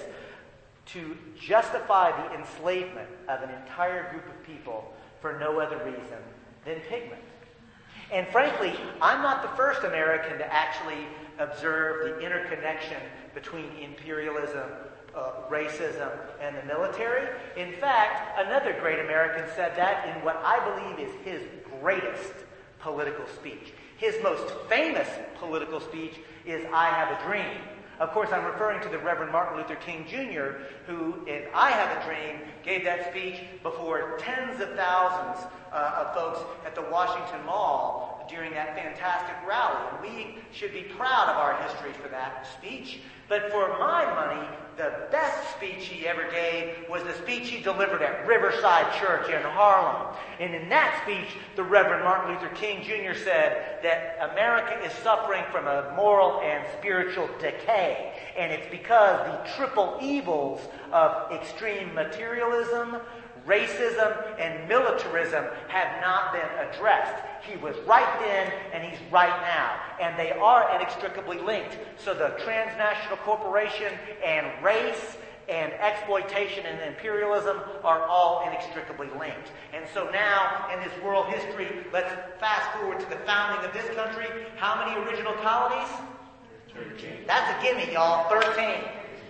to justify the enslavement of an entire group of people for no other reason than pigment. And frankly, I'm not the first American to actually observe the interconnection between imperialism, uh, racism, and the military. In fact, another great American said that in what I believe is his greatest political speech. His most famous political speech is I Have a Dream. Of course, I'm referring to the Reverend Martin Luther King Junior, who, in I Have a Dream, gave that speech before tens of thousands uh, of folks at the Washington Mall during that fantastic rally. And we should be proud of our history for that speech. But for my money, the best speech he ever gave was the speech he delivered at Riverside Church in Harlem. And in that speech, the Reverend Martin Luther King Junior said that America is suffering from a moral and spiritual decay. And it's because the triple evils of extreme materialism, racism, and militarism have not been addressed. He was right then, and he's right now. And they are inextricably linked. So the transnational corporation and race and exploitation and imperialism are all inextricably linked. And so now, in this world history, let's fast forward to the founding of this country. How many original colonies? thirteen. That's a gimme, y'all. thirteen.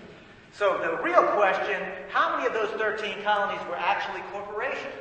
So the real question, how many of those thirteen colonies were actually corporations?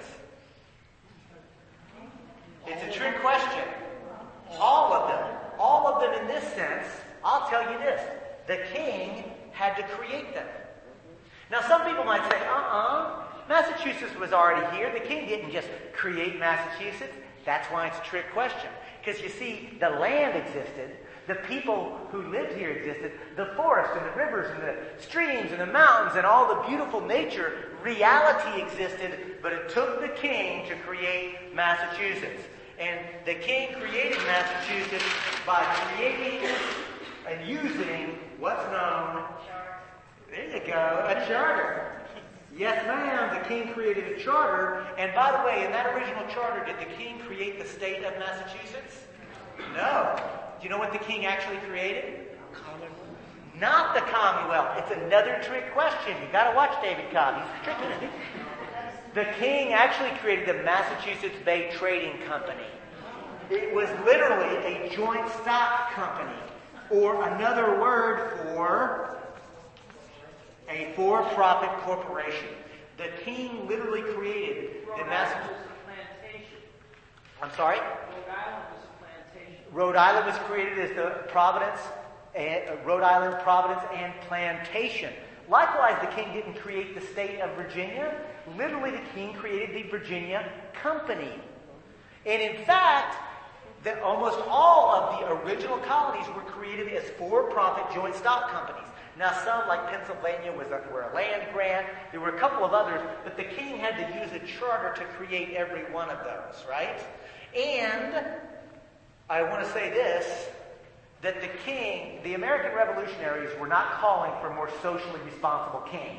It's a trick question. All of them. All of them in this sense. I'll tell you this. The king had to create them. Now some people might say, uh-uh. Massachusetts was already here. The king didn't just create Massachusetts. That's why it's a trick question. Because you see, the land existed. The people who lived here existed. The forests and the rivers and the streams and the mountains and all the beautiful nature, reality existed, but it took the king to create Massachusetts. And the king created Massachusetts by creating and using what's known, there you go, a charter. Yes, ma'am, the king created a charter. And by the way, in that original charter, did the king create the state of Massachusetts? No. Do you know what the king actually created? Commonwealth. Not the Commonwealth. It's another trick question. You've got to watch David Cobb. He's tricky. The king actually created the Massachusetts Bay Trading Company. It was literally a joint stock company, or another word for a for-profit corporation. The king literally created the Massachusetts. I'm sorry?
Rhode Island was a plantation.
Rhode Island was created as the Providence, and, uh, Rhode Island, Providence, and Plantation. Likewise, the king didn't create the state of Virginia. Literally, the king created the Virginia Company. And in fact, the, almost all of the original colonies were created as for-profit joint stock companies. Now, some, like Pennsylvania, was a, were a land grant. There were a couple of others, but the king had to use a charter to create every one of those, right? And I want to say this, that the king, the American revolutionaries were not calling for a more socially responsible king.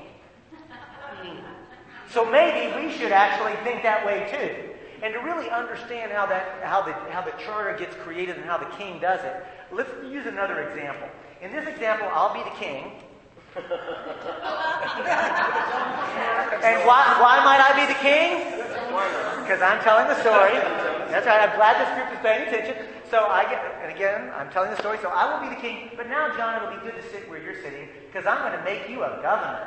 So maybe we should actually think that way too. And to really understand how that, how the, how the charter gets created and how the king does it, let's use another example. In this example, I'll be the king. And why, why might I be the king? Because I'm telling the story. That's right. I'm glad this group is paying attention. So I get, and again, I'm telling the story. So I will be the king. But now, John, it'll be good to sit where you're sitting because I'm going to make you a governor.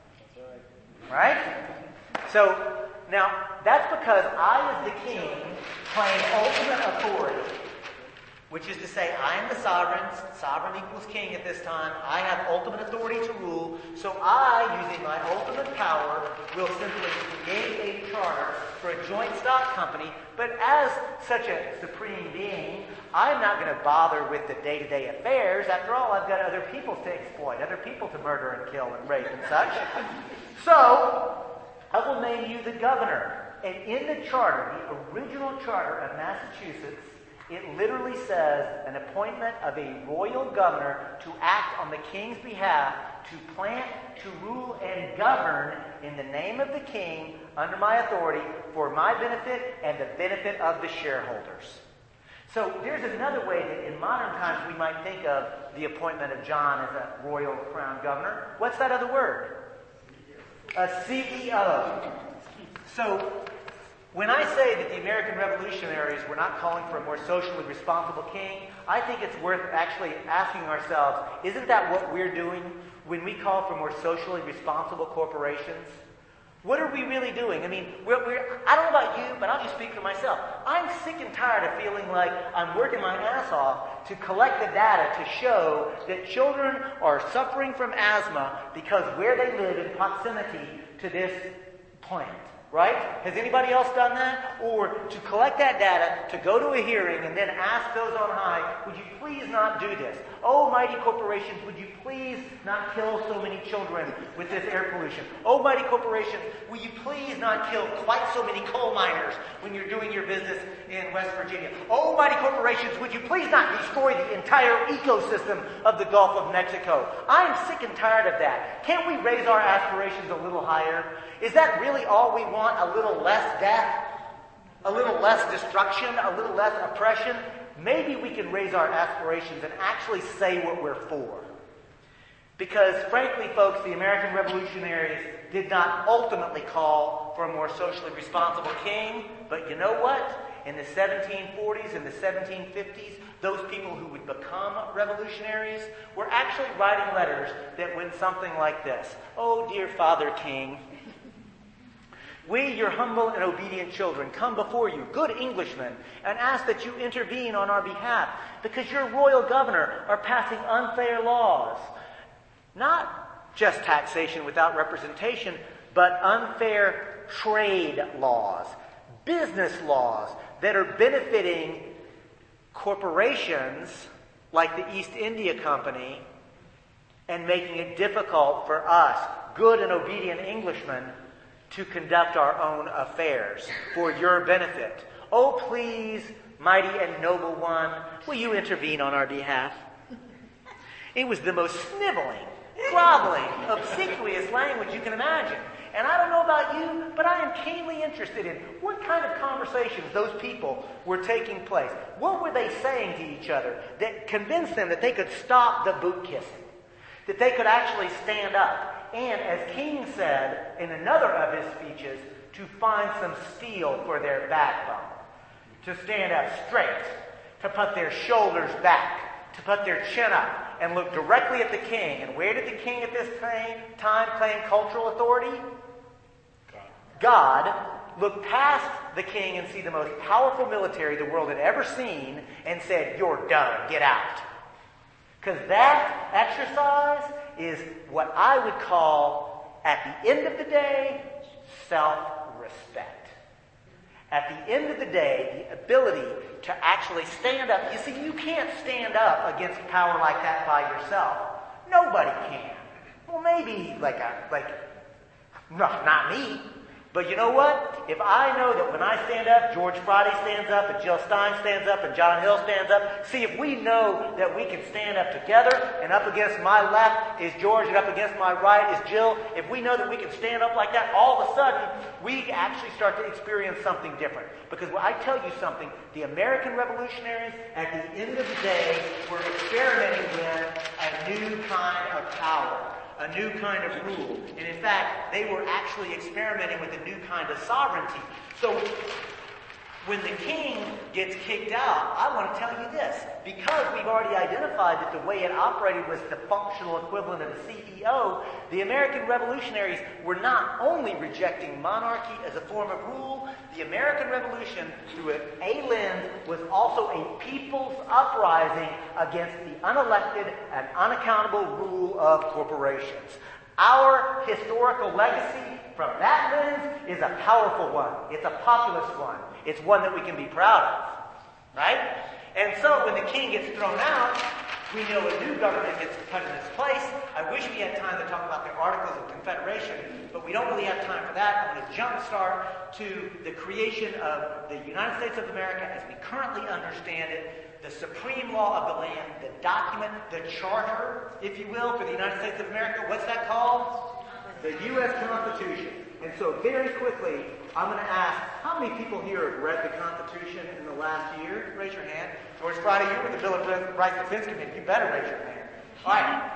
Right? So now that's because I, as the king, claim ultimate authority. Which is to say, I am the sovereign. Sovereign equals king at this time. I have ultimate authority to rule. So I, using my ultimate power, will simply create a charter for a joint stock company. But as such a supreme being, I'm not going to bother with the day-to-day affairs. After all, I've got other people to exploit, other people to murder and kill and rape and such. So I will name you the governor. And in the charter, the original charter of Massachusetts, it literally says an appointment of a royal governor to act on the king's behalf, to plant, to rule, and govern in the name of the king under my authority for my benefit and the benefit of the shareholders. So there's another way that in modern times we might think of the appointment of John as a royal crown governor. What's that other word? A C E O. So when I say that the American revolutionaries were not calling for a more socially responsible king, I think it's worth actually asking ourselves, isn't that what we're doing when we call for more socially responsible corporations? What are we really doing? I mean, we're, we're, I don't know about you, but I'll just speak for myself. I'm sick and tired of feeling like I'm working my ass off to collect the data to show that children are suffering from asthma because where they live in proximity to this plant. Right? Has anybody else done that? Or to collect that data, to go to a hearing, and then ask those on high, would you please not do this? Oh, mighty corporations, would you please not kill so many children with this air pollution? Oh, mighty corporations, will you please not kill quite so many coal miners when you're doing your business in West Virginia? Oh, mighty corporations, would you please not destroy the entire ecosystem of the Gulf of Mexico? I'm sick and tired of that. Can't we raise our aspirations a little higher? Is that really all we want? A little less death? A little less destruction? A little less oppression? Maybe we can raise our aspirations and actually say what we're for. Because frankly, folks, the American revolutionaries did not ultimately call for a more socially responsible king. But you know what? In the seventeen forties and the seventeen fifties, those people who would become revolutionaries were actually writing letters that went something like this. Oh, dear Father King, we, your humble and obedient children, come before you, good Englishmen, and ask that you intervene on our behalf, because your royal governor are passing unfair laws. Not just taxation without representation, but unfair trade laws, business laws that are benefiting corporations like the East India Company and making it difficult for us, good and obedient Englishmen, to conduct our own affairs for your benefit. Oh, please, mighty and noble one, will you intervene on our behalf? It was the most sniveling, groveling, obsequious language you can imagine. And I don't know about you, but I am keenly interested in what kind of conversations those people were taking place. What were they saying to each other that convinced them that they could stop the boot kissing? That they could actually stand up? And as King said in another of his speeches, to find some steel for their backbone. to stand up straight, to put their shoulders back, to put their chin up, and look directly at the king. And where did the king at this time claim cultural authority? God looked past the king and see the most powerful military the world had ever seen and said, "You're done, get out." Because that exercise is what I would call, at the end of the day, self-respect. At the end of the day, the ability to actually stand up. You see, you can't stand up against power like that by yourself. Nobody can. Well, maybe like a, like, no, not me. But you know what? If I know that when I stand up, George Friday stands up, and Jill Stein stands up, and John Hill stands up, see, if we know that we can stand up together, and up against my left is George, and up against my right is Jill, if we know that we can stand up like that, all of a sudden, we actually start to experience something different. Because when I tell you something, the American revolutionaries, at the end of the day, were experimenting with a new kind of power. A new kind of rule. And in fact, they were actually experimenting with a new kind of sovereignty. So, when the king gets kicked out, I want to tell you this. Because we've already identified that the way it operated was the functional equivalent of the C E O, the American revolutionaries were not only rejecting monarchy as a form of rule, the American Revolution, through a lens, was also a people's uprising against the unelected and unaccountable rule of corporations. Our historical legacy from that lens is a powerful one. It's a populist one. It's one that we can be proud of. Right? And so when the king gets thrown out, we know a new government gets put in its place. I wish we had time to talk about the Articles of Confederation, but we don't really have time for that. I'm going to jump start to the creation of the United States of America as we currently understand it, the supreme law of the land, the document, the charter, if you will, for the United States of America. What's that called? The U S Constitution. And so very quickly, I'm going to ask, how many people here have read the Constitution in the last year? Raise your hand. George Friday, you were the Bill of Rights Defense Committee. You better raise your hand. All right.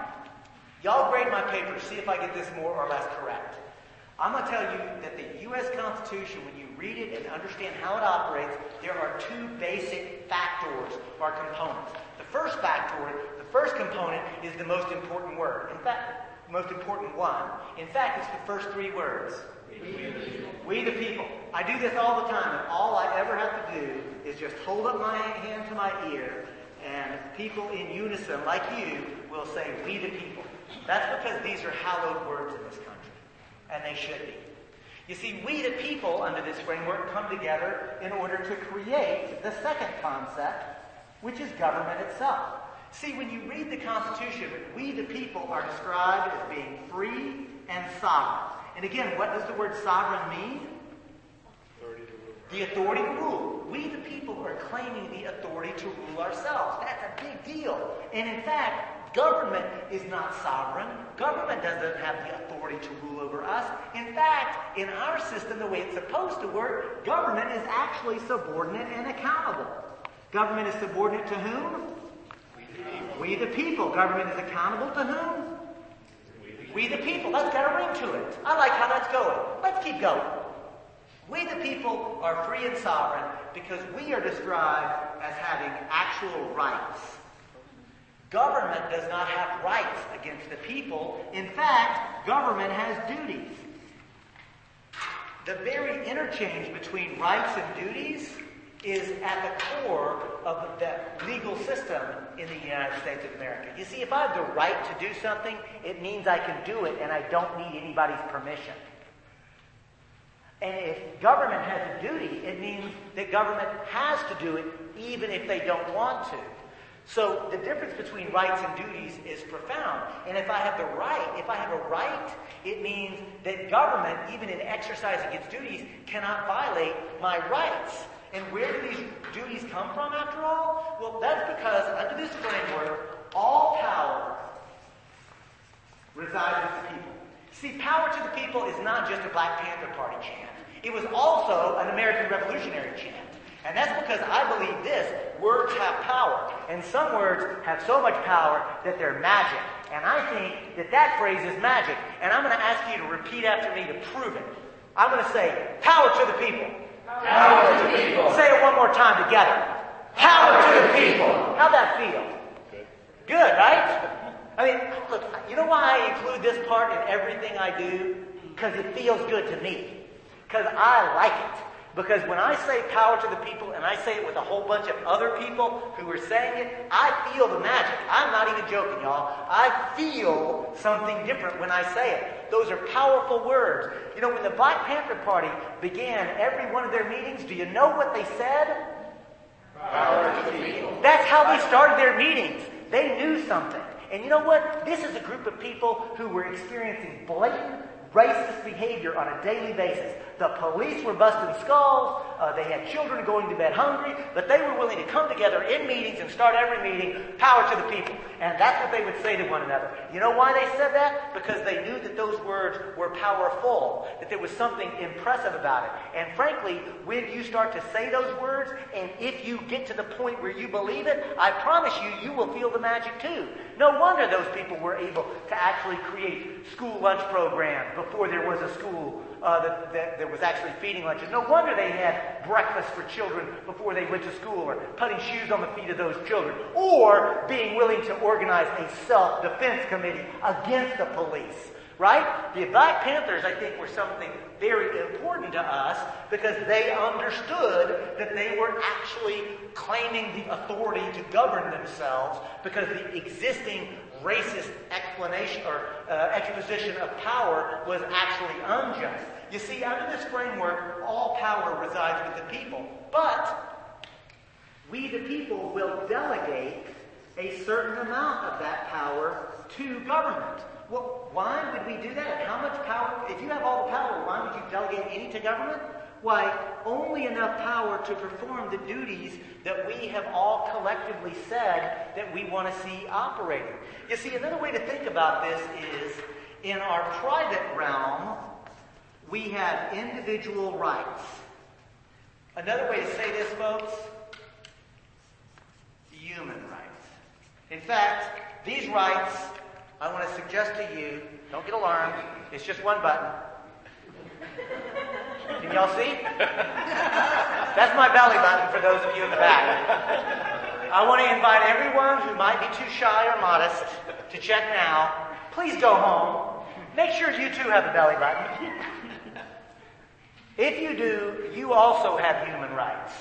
Y'all grade my paper. See if I get this more or less correct. I'm going to tell you that the U S Constitution, when you read it and understand how it operates, there are two basic factors or components. The first factor, the first component is the most important word. In fact, the most important one. In fact, it's the first three words. We the people. We the people. I do this all the time, and all I ever have to do is just hold up my hand to my ear, and people in unison, like you, will say, "We the people." That's because these are hallowed words in this country, and they should be. You see, we the people, under this framework, come together in order to create the second concept, which is government itself. See, when you read the Constitution, we the people are described as being free and sovereign. And again, what does the word sovereign mean?
Authority to rule.
The authority to rule. We the people are claiming the authority to rule ourselves. That's a big deal. And in fact, government is not sovereign. Government doesn't have the authority to rule over us. In fact, in our system, the way it's supposed to work, government is actually subordinate and accountable. Government is subordinate to whom? We the people. Government is accountable to whom? We the people. That's got a ring to it. I like how that's going. Let's keep going. We the people are free and sovereign because we are described as having actual rights. Government does not have rights against the people. In fact, government has duties. The very interchange between rights and duties is at the core of the legal system in the United States of America. You see, if I have the right to do something, it means I can do it and I don't need anybody's permission. And if government has a duty, it means that government has to do it even if they don't want to. So the difference between rights and duties is profound. And if I have the right, if I have a right, it means that government, even in exercising its duties, cannot violate my rights. And where do these duties come from, after all? Well, that's because, under this framework, all power resides with the people. See, power to the people is not just a Black Panther Party chant. It was also an American Revolutionary chant. And that's because I believe this: words have power. And some words have so much power that they're magic. And I think that that phrase is magic. And I'm going to ask you to repeat after me to prove it. I'm going to say, power to the people.
Power to the people.
Say it one more time together. Power to the people. How'd that feel?
Good.
Good, right? I mean, look, you know why I include this part in everything I do? Because it feels good to me. Because I like it. Because when I say power to the people, and I say it with a whole bunch of other people who are saying it, I feel the magic. I'm not even joking, y'all. I feel something different when I say it. Those are powerful words. You know, when the Black Panther Party began every one of their meetings, do you know what they said?
Power to the people.
That's how they started their meetings. They knew something. And you know what? This is a group of people who were experiencing blatant racist behavior on a daily basis. The police were busting skulls. Uh, they had children going to bed hungry. But they were willing to come together in meetings and start every meeting, power to the people. And that's what they would say to one another. You know why they said that? Because they knew that those words were powerful, that there was something impressive about it. And frankly, when you start to say those words, and if you get to the point where you believe it, I promise you, you will feel the magic too. No wonder those people were able to actually create school lunch programs before there was a school uh, that, that, that was actually feeding lunches. No wonder they had breakfast for children before they went to school, or putting shoes on the feet of those children, or being willing to organize a self-defense committee against the police. Right? The Black Panthers, I think, were something very important to us because they understood that they were actually claiming the authority to govern themselves because the existing racist explanation or uh, exposition of power was actually unjust. You see, under this framework, all power resides with the people. But we, the people, will delegate a certain amount of that power to government. Well, why would we do that? How much power? If you have all the power, why would you delegate any to government? Why, only enough power to perform the duties that we have all collectively said that we want to see operating. You see, another way to think about this is, in our private realm, we have individual rights. Another way to say this, folks, human rights. In fact, these rights, I want to suggest to you, don't get alarmed, it's just one button. Can y'all see? That's my belly button for those of you in the back. I want to invite everyone who might be too shy or modest to check now. Please go home. Make sure you too have a belly button. If you do, you also have human rights.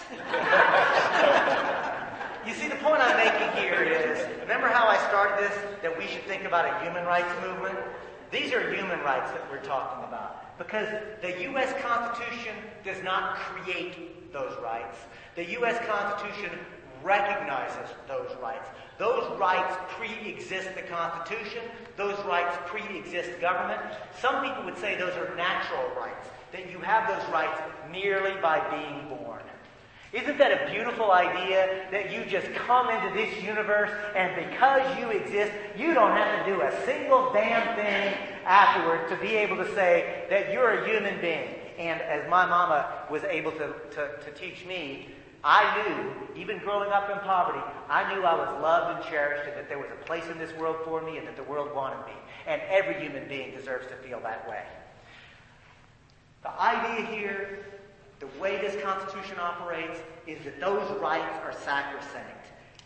You see, the point I'm making here is, remember how I started this, that we should think about a human rights movement? These are human rights that we're talking about. Because the U S Constitution does not create those rights. The U S Constitution recognizes those rights. Those rights pre-exist the Constitution. Those rights pre-exist government. Some people would say those are natural rights, that you have those rights merely by being born. Isn't that a beautiful idea that you just come into this universe and because you exist, you don't have to do a single damn thing afterwards to be able to say that you're a human being. And as my mama was able to, to, to teach me, I knew, even growing up in poverty, I knew I was loved and cherished and that there was a place in this world for me and that the world wanted me. And every human being deserves to feel that way. The idea here, the way this Constitution operates, is that those rights are sacrosanct.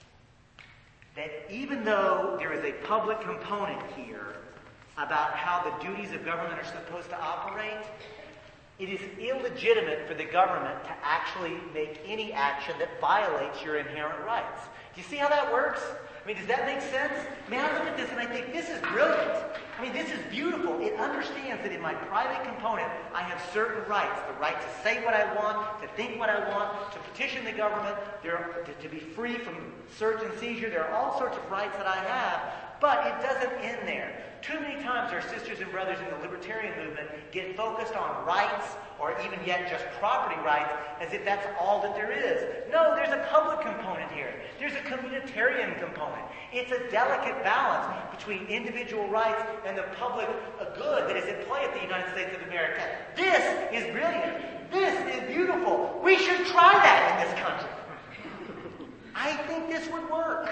That even though there is a public component here about how the duties of government are supposed to operate, it is illegitimate for the government to actually make any action that violates your inherent rights. Do you see how that works? I mean, does that make sense? I mean, I look at this and I think, this is brilliant. I mean, this is beautiful. It understands that in my private component, I have certain rights. The right to say what I want, to think what I want, to petition the government, there are, to, to be free from search and seizure. There are all sorts of rights that I have, but it doesn't end there. Too many times our sisters and brothers in the libertarian movement get focused on rights, or even yet just property rights, as if that's all that there is. No, there's a public component here. There's a communitarian component. It's a delicate balance between individual rights and the public good that is at play at the United States of America. This is brilliant. This is beautiful. We should try that in this country. I think this would work.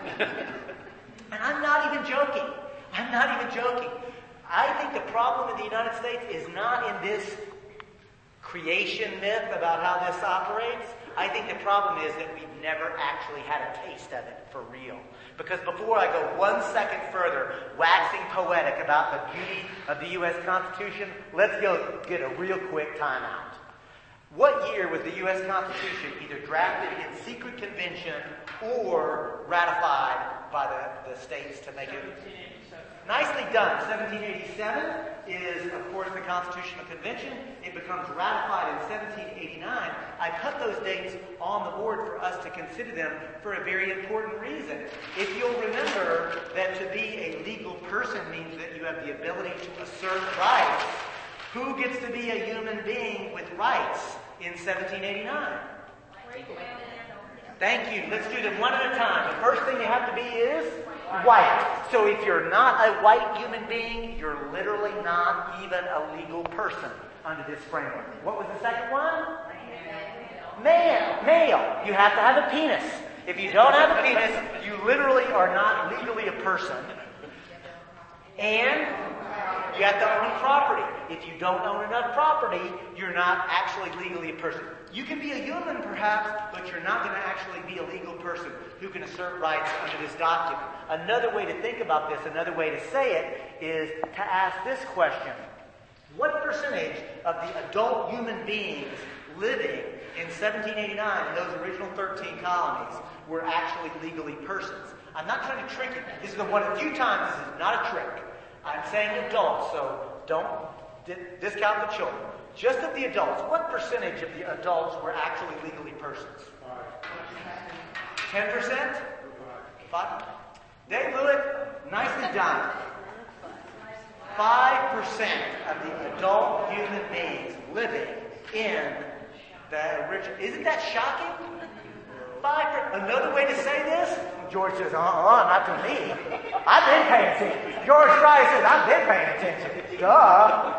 And I'm not even joking. I'm not even joking. I think the problem in the United States is not in this creation myth about how this operates. I think the problem is that we've never actually had a taste of it for real. Because before I go one second further, waxing poetic about the beauty of the U S Constitution, let's go get a real quick timeout. What year was the U S Constitution either drafted in secret convention or ratified by the, the states to make it? Nicely done. seventeen eighty-seven is, of course, the Constitutional Convention. It becomes ratified in seventeen eighty-nine. I put those dates on the board for us to consider them for a very important reason. If you'll remember that to be a legal person means that you have the ability to assert rights. Who gets to be a human being with rights in seventeen eighty-nine? Thank you. Let's do them one at a time. The first thing you have to be is white. So if you're not a white human being, you're literally not even a legal person under this framework. What was the second one? Male. Male. You have to have a penis. If you don't have a penis, you literally are not legally a person. And you have to own property. If you don't own enough property, you're not actually legally a person. You can be a human, perhaps, but you're not going to actually be a legal person who can assert rights under this document. Another way to think about this, another way to say it, is to ask this question. What percentage of the adult human beings living in seventeen eighty-nine in those original thirteen colonies were actually legally persons? I'm not trying to trick you. This is the one of the few times this is not a trick. I'm saying adults, so don't di- discount the children. Just of the adults, what percentage of the adults were actually legally persons? ten percent? Five? Dave Lewitt, nicely done. Five percent of the adult human beings living in the original. Isn't that shocking? Five percent. Another way to say this? George says, uh-uh, not to me. I've been paying attention. George Fry says, I've been paying attention. Duh.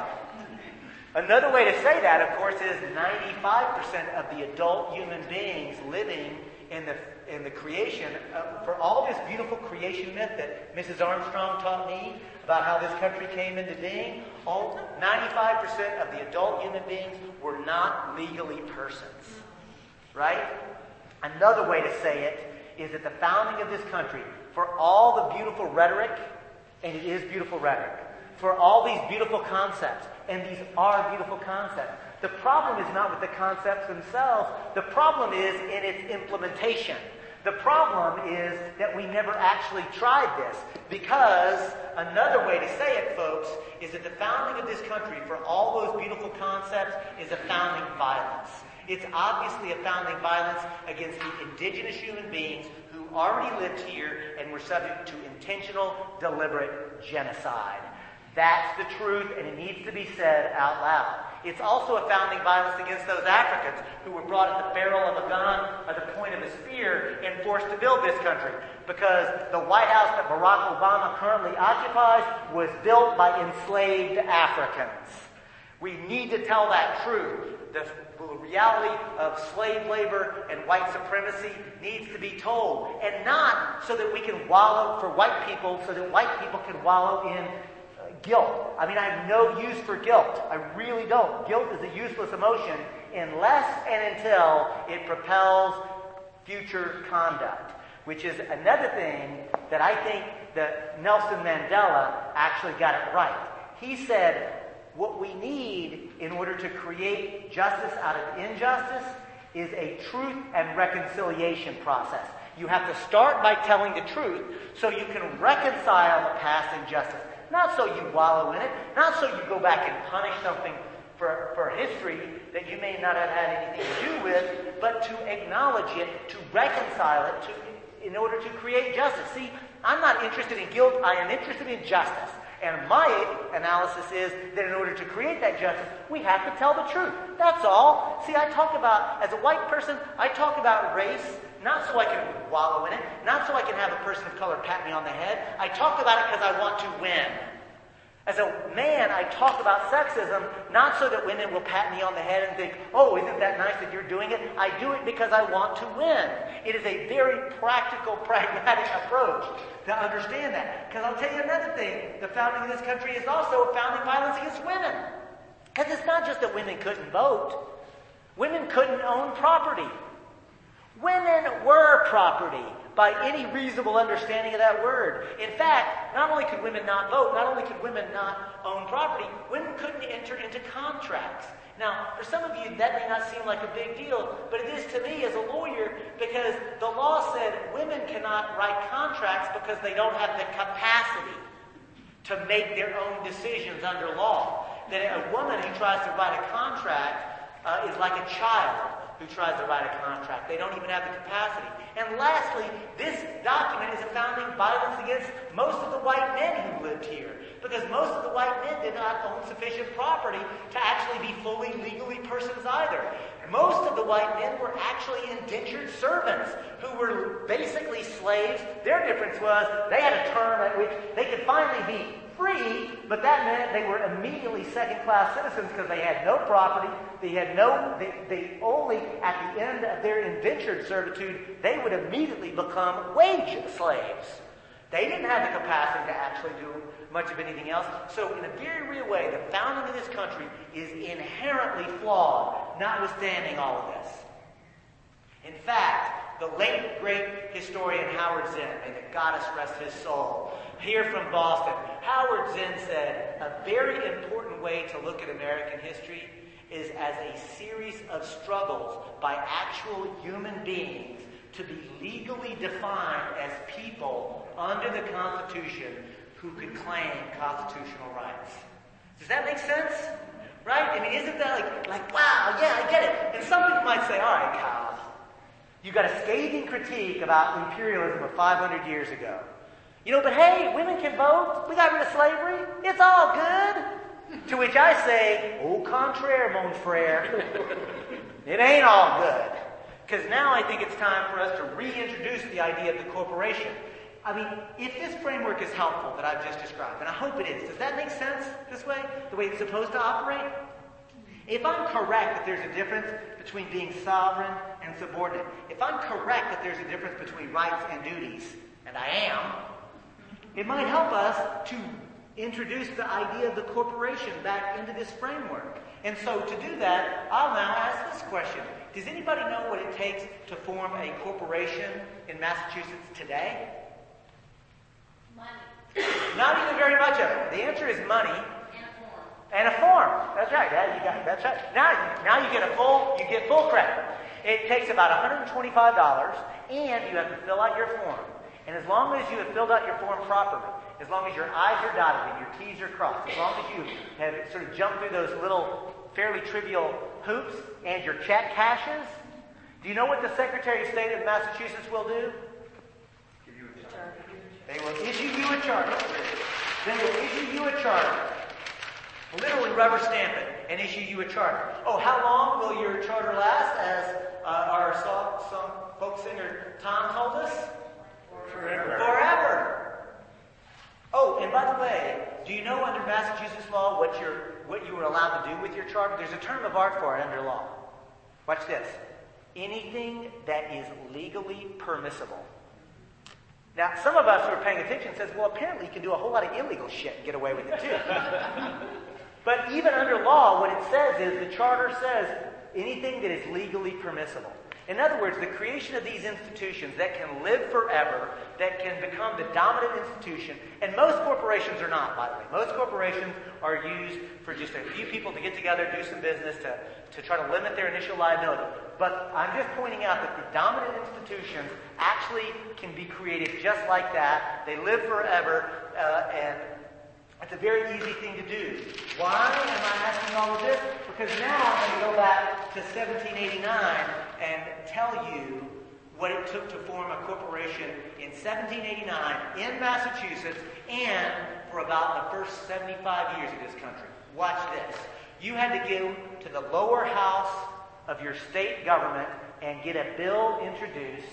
Another way to say that, of course, is ninety-five percent of the adult human beings living in the in the creation, uh, for all this beautiful creation myth that Missus Armstrong taught me about how this country came into being, all ninety-five percent of the adult human beings were not legally persons. Right? Another way to say it is that the founding of this country, for all the beautiful rhetoric, and it is beautiful rhetoric, for all these beautiful concepts, and these are beautiful concepts. The problem is not with the concepts themselves. The problem is in its implementation. The problem is that we never actually tried this, because another way to say it, folks, is that the founding of this country, for all those beautiful concepts, is a founding violence. It's obviously a founding violence against the indigenous human beings who already lived here and were subject to intentional, deliberate genocide. That's the truth, and it needs to be said out loud. It's also a founding violence against those Africans who were brought at the barrel of a gun or the point of a spear and forced to build this country. Because the White House that Barack Obama currently occupies was built by enslaved Africans. We need to tell that truth. The reality of slave labor and white supremacy needs to be told. And not so that we can wallow for white people, so that white people can wallow in guilt. I mean, I have no use for guilt. I really don't. Guilt is a useless emotion unless and until it propels future conduct, which is another thing that I think that Nelson Mandela actually got it right. He said, what we need in order to create justice out of injustice is a truth and reconciliation process. You have to start by telling the truth so you can reconcile the past injustice. Not so you wallow in it, not so you go back and punish something for, for history that you may not have had anything to do with, but to acknowledge it, to reconcile it, to, in order to create justice. See, I'm not interested in guilt, I am interested in justice. And my analysis is that in order to create that justice, we have to tell the truth. That's all. See, I talk about, as a white person, I talk about race, not so I can wallow in it, not so I can have a person of color pat me on the head. I talk about it because I want to win. As a man, I talk about sexism, not so that women will pat me on the head and think, oh, isn't that nice that you're doing it? I do it because I want to win. It is a very practical, pragmatic approach to understand that. Because I'll tell you another thing. The founding of this country is also a founding violence against women.
Because it's not just that women couldn't vote. Women couldn't own property. Women were property by any reasonable understanding of that word. In fact, not only could women not vote, not only could women not own property, women couldn't enter into contracts. Now, for some of you, that may not seem like a big deal, but it is to me as a lawyer, because the law said women cannot write contracts because they don't have the capacity to make their own decisions under law. That a woman who tries to write a contract uh, is like a child who tries to write a contract. They don't even have the capacity. And lastly, this document is a founding violence against most of the white men who lived here, because most of the white men did not own sufficient property to actually be fully legally persons either. Most of the white men were actually indentured servants who were basically slaves. Their difference was they had a term at which they could finally be free, but that meant they were immediately second-class citizens because they had no property. They had no, they, they only, at the end of their indentured servitude, they would immediately become wage slaves. They didn't have the capacity to actually do much of anything else. So in a very real way, the founding of this country is inherently flawed, notwithstanding all of this. In fact, the late, great historian Howard Zinn, may the goddess rest his soul, here from Boston, Howard Zinn said, a very important way to look at American history is as a series of struggles by actual human beings to be legally defined as people under the Constitution who could claim constitutional rights. Does that make sense? Right? I mean, isn't that like, like, wow, yeah, I get it. And some people might say, all right, Kyle, you got a scathing critique about imperialism of five hundred years ago. You know, but hey, women can vote. We got rid of slavery. It's all good. To which I say, au contraire, mon frere. It ain't all good. Because now I think it's time for us to reintroduce the idea of the corporation. I mean, if this framework is helpful that I've just described, and I hope it is, does that make sense this way? The way it's supposed to operate? If I'm correct that there's a difference between being sovereign and subordinate, if I'm correct that there's a difference between rights and duties, and I am, it might help us to introduce the idea of the corporation back into this framework. And so to do that, I'll now ask this question. Does anybody know what it takes to form a corporation in Massachusetts today?
Money.
Not even very much of it. The answer is money.
And a form.
And a form. That's right. That, you got, that's right. Now, now you get a full, you get full credit. It takes about one hundred twenty-five dollars, and you have to fill out your form. And as long as you have filled out your form properly, as long as your I's are dotted and your T's are crossed, as long as you have sort of jumped through those little fairly trivial hoops and your check cashes, do you know what the Secretary of State of Massachusetts will do? They will issue you a charter. They will issue you a charter. Literally rubber stamp it and issue you a charter. Oh, how long will your charter last? As uh, our song, song folk singer Tom told us?
Forever.
Forever. Oh, and by the way, do you know under Massachusetts law what you're what you were allowed to do with your charter? There's a term of art for it under law. Watch this. Anything that is legally permissible. Now, some of us who are paying attention says, well, apparently you can do a whole lot of illegal shit and get away with it too. But even under law, what it says is the charter says anything that is legally permissible. In other words, the creation of these institutions that can live forever, that can become the dominant institution, and most corporations are not, by the way. Most corporations are used for just a few people to get together, do some business, to, to try to limit their initial liability. But I'm just pointing out that the dominant institutions actually can be created just like that. They live forever, uh, and it's a very easy thing to do. Why am I asking all of this? Because now I'm going to go back to seventeen eighty-nine and tell you what it took to form a corporation in seventeen eighty-nine in Massachusetts and for about the first seventy-five years of this country. Watch this. You had to go to the lower house of your state government and get a bill introduced,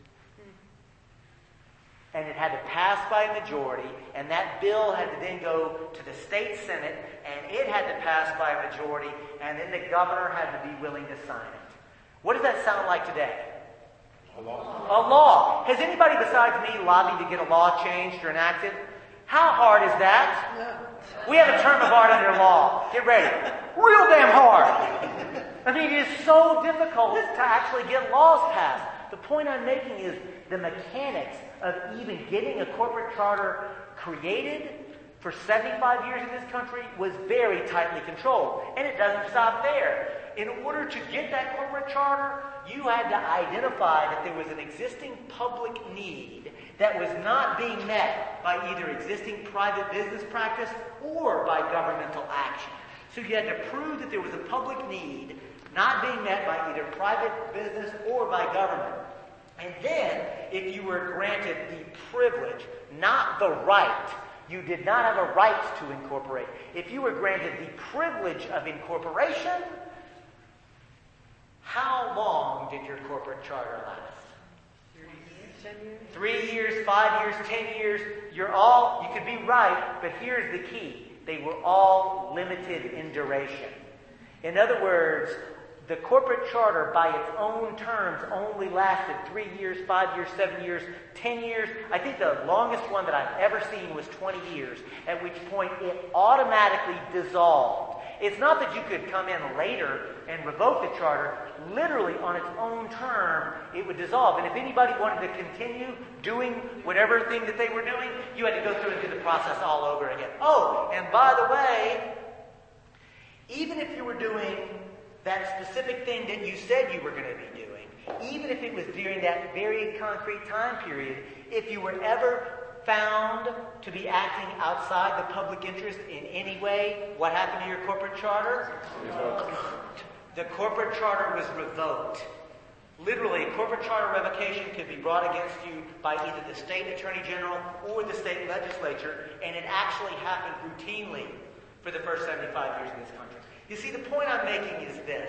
and it had to pass by a majority, and that bill had to then go to the state senate, and it had to pass by a majority, and then the governor had to be willing to sign it. What does that sound like today?
A law.
A law. Has anybody besides me lobbied to get a law changed or enacted? How hard is that? We have a term of art under law. Get ready. Real damn hard. I mean, it is so difficult to actually get laws passed. The point I'm making is the mechanics of even getting a corporate charter created for seventy-five years in this country was very tightly controlled. And it doesn't stop there. In order to get that corporate charter, you had to identify that there was an existing public need that was not being met by either existing private business practice or by governmental action. So you had to prove that there was a public need not being met by either private business or by government. And then, if you were granted the privilege, not the right, you did not have a right to incorporate. If you were granted the privilege of incorporation, how long did your corporate charter last? Three years, five years, ten years. You're all, you could be right, but here's the key. They were all limited in duration. In other words, the corporate charter by its own terms only lasted three years, five years, seven years, ten years. I think the longest one that I've ever seen was twenty years, at which point it automatically dissolved. It's not that you could come in later and revoke the charter. Literally, on its own term, it would dissolve. And if anybody wanted to continue doing whatever thing that they were doing, you had to go through and do the process all over again. Oh, and by the way, even if you were doing that specific thing that you said you were going to be doing, even if it was during that very concrete time period, if you were ever found to be acting outside the public interest in any way, what happened to your corporate charter? The corporate charter was revoked. Literally, corporate charter revocation could be brought against you by either the state attorney general or the state legislature, and it actually happened routinely for the first seventy-five years in this country. You see, the point I'm making is this,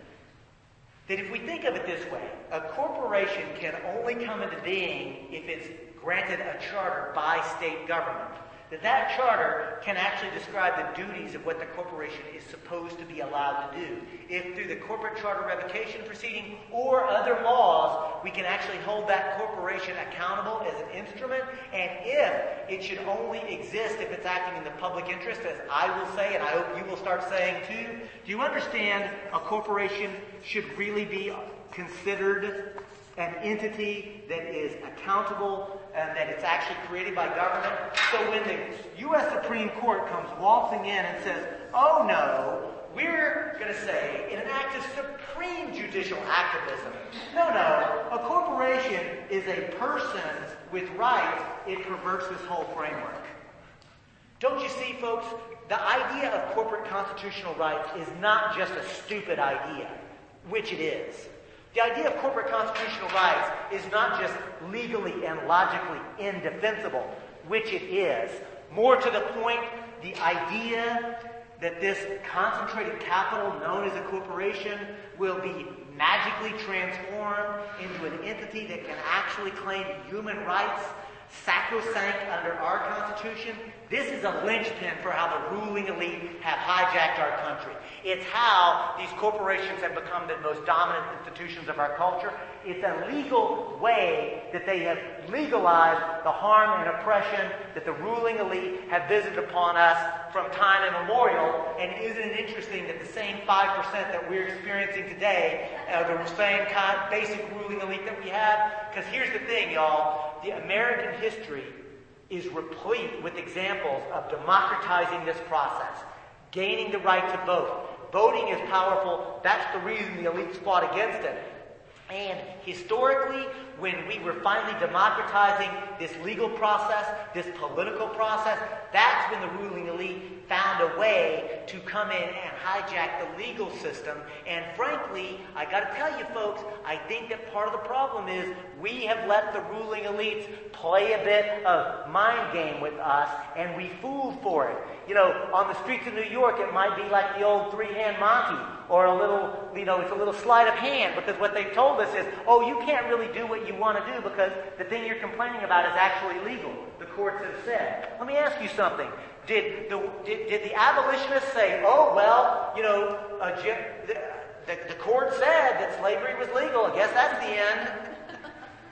that if we think of it this way, a corporation can only come into being if it's granted a charter by state government. That that charter can actually describe the duties of what the corporation is supposed to be allowed to do. If through the corporate charter revocation proceeding or other laws, we can actually hold that corporation accountable as an instrument, and if it should only exist if it's acting in the public interest, as I will say, and I hope you will start saying too, do you understand a corporation should really be considered an entity that is accountable and that it's actually created by government? So when the U S Supreme Court comes waltzing in and says, oh no, we're going to say, in an act of supreme judicial activism, no, no, a corporation is a person with rights, it perverts this whole framework. Don't you see, folks, the idea of corporate constitutional rights is not just a stupid idea, which it is. The idea of corporate constitutional rights is not just legally and logically indefensible, which it is. More to the point, the idea that this concentrated capital known as a corporation will be magically transformed into an entity that can actually claim human rights, sacrosanct under our Constitution. This is a linchpin for how the ruling elite have hijacked our country. It's how these corporations have become the most dominant institutions of our culture. It's a legal way that they have legalized the harm and oppression that the ruling elite have visited upon us from time immemorial. And isn't it interesting that the same five percent that we're experiencing today are the same kind of basic ruling elite that we have? Because here's the thing, y'all. The American history is replete with examples of democratizing this process, gaining the right to vote. Voting is powerful. That's the reason the elites fought against it. And historically, when we were finally democratizing this legal process, this political process, that's when the ruling elite found a way to come in and hijack the legal system. And frankly, I got to tell you folks, I think that part of the problem is we have let the ruling elites play a bit of mind game with us, and we fooled for it. You know, on the streets of New York, it might be like the old three-hand Monty, or a little, you know, it's a little sleight of hand, because what they've told us is, oh, you can't really do what you want to do because the thing you're complaining about is actually legal. The courts have said. Let me ask you something. Did the, did, did the abolitionists say, oh, well, you know, uh, the, the, the court said that slavery was legal. I guess that's the end.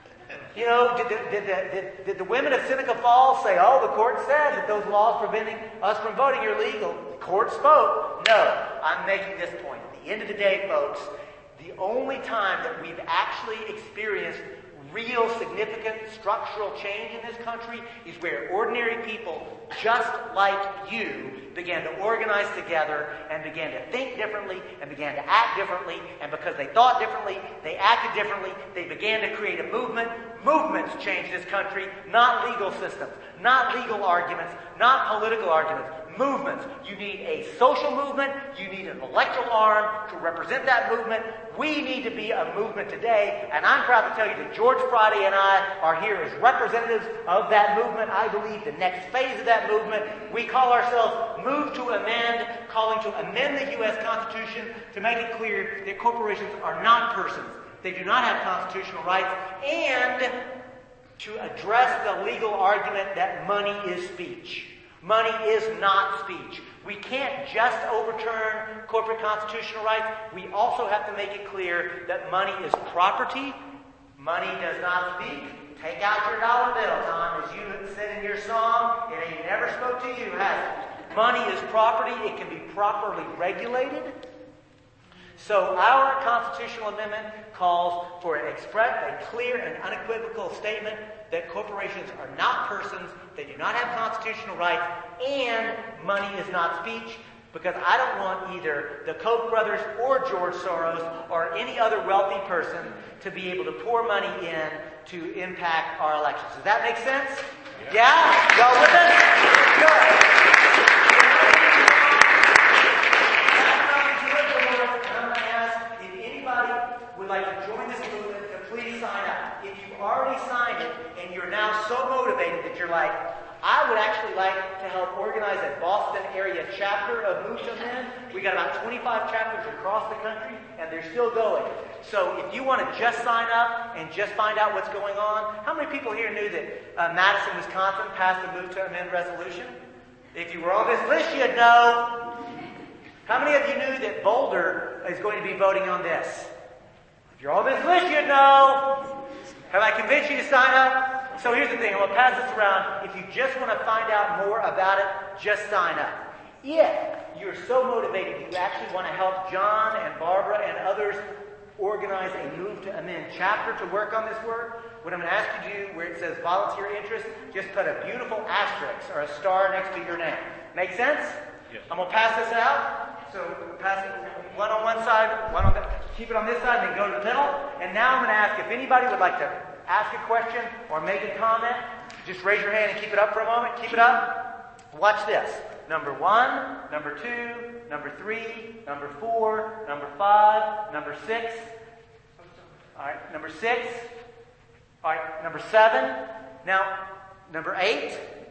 You know, did the, did, the, did, did the women of Seneca Falls say, oh, the court said that those laws preventing us from voting are legal? The court spoke. No, I'm making this point. At the end of the day, folks, the only time that we've actually experienced real significant structural change in this country is where ordinary people just like you began to organize together and began to think differently and began to act differently, and because they thought differently, they acted differently, they began to create a movement. Movements change this country, not legal systems, not legal arguments, not political arguments. Movements. You need a social movement. You need an electoral arm to represent that movement. We need to be a movement today, and I'm proud to tell you that George Friday and I are here as representatives of that movement. I believe the next phase of that movement, we call ourselves Move to Amend, calling to amend the U S Constitution to make it clear that corporations are not persons. They do not have constitutional rights, and to address the legal argument that money is speech. Money is not speech. We can't just overturn corporate constitutional rights. We also have to make it clear that money is property. Money does not speak. Take out your dollar bill, Tom, as you said in your song. It ain't never spoke to you, has it? Money is property. It can be properly regulated. So our constitutional amendment calls for an express, a clear and unequivocal statement that corporations are not persons, they do not have constitutional rights, and money is not speech, because I don't want either the Koch brothers or George Soros or any other wealthy person to be able to pour money in to impact our elections. Does that make sense? Yeah? yeah? Y'all with us? Good. Like to join this movement, to please sign up. If you've already signed it and you're now so motivated that you're like, I would actually like to help organize a Boston area chapter of Move to Amend. We got about twenty-five chapters across the country, and they're still going. So if you want to just sign up and just find out what's going on, how many people here knew that uh, Madison, Wisconsin passed the Move to Amend resolution? If you were on this list, you'd know. How many of you knew that Boulder is going to be voting on this? If you're on this list, you'd know. Have I convinced you to sign up? So here's the thing. I'm going to pass this around. If you just want to find out more about it, just sign up. If you're so motivated you actually want to help John and Barbara and others organize a Move to Amend chapter to work on this work, what I'm going to ask you to do, where it says volunteer interest, just put a beautiful asterisk or a star next to your name. Make sense?
Yes.
I'm going to pass this out. So pass it one on one side, one on the, keep it on this side, and then go to the middle. And now I'm going to ask if anybody would like to ask a question or make a comment. Just raise your hand and keep it up for a moment. Keep it up. Watch this. Number one, number two, number three, number four, number five, number six. All right, number six. All right, number seven. Now, number eight.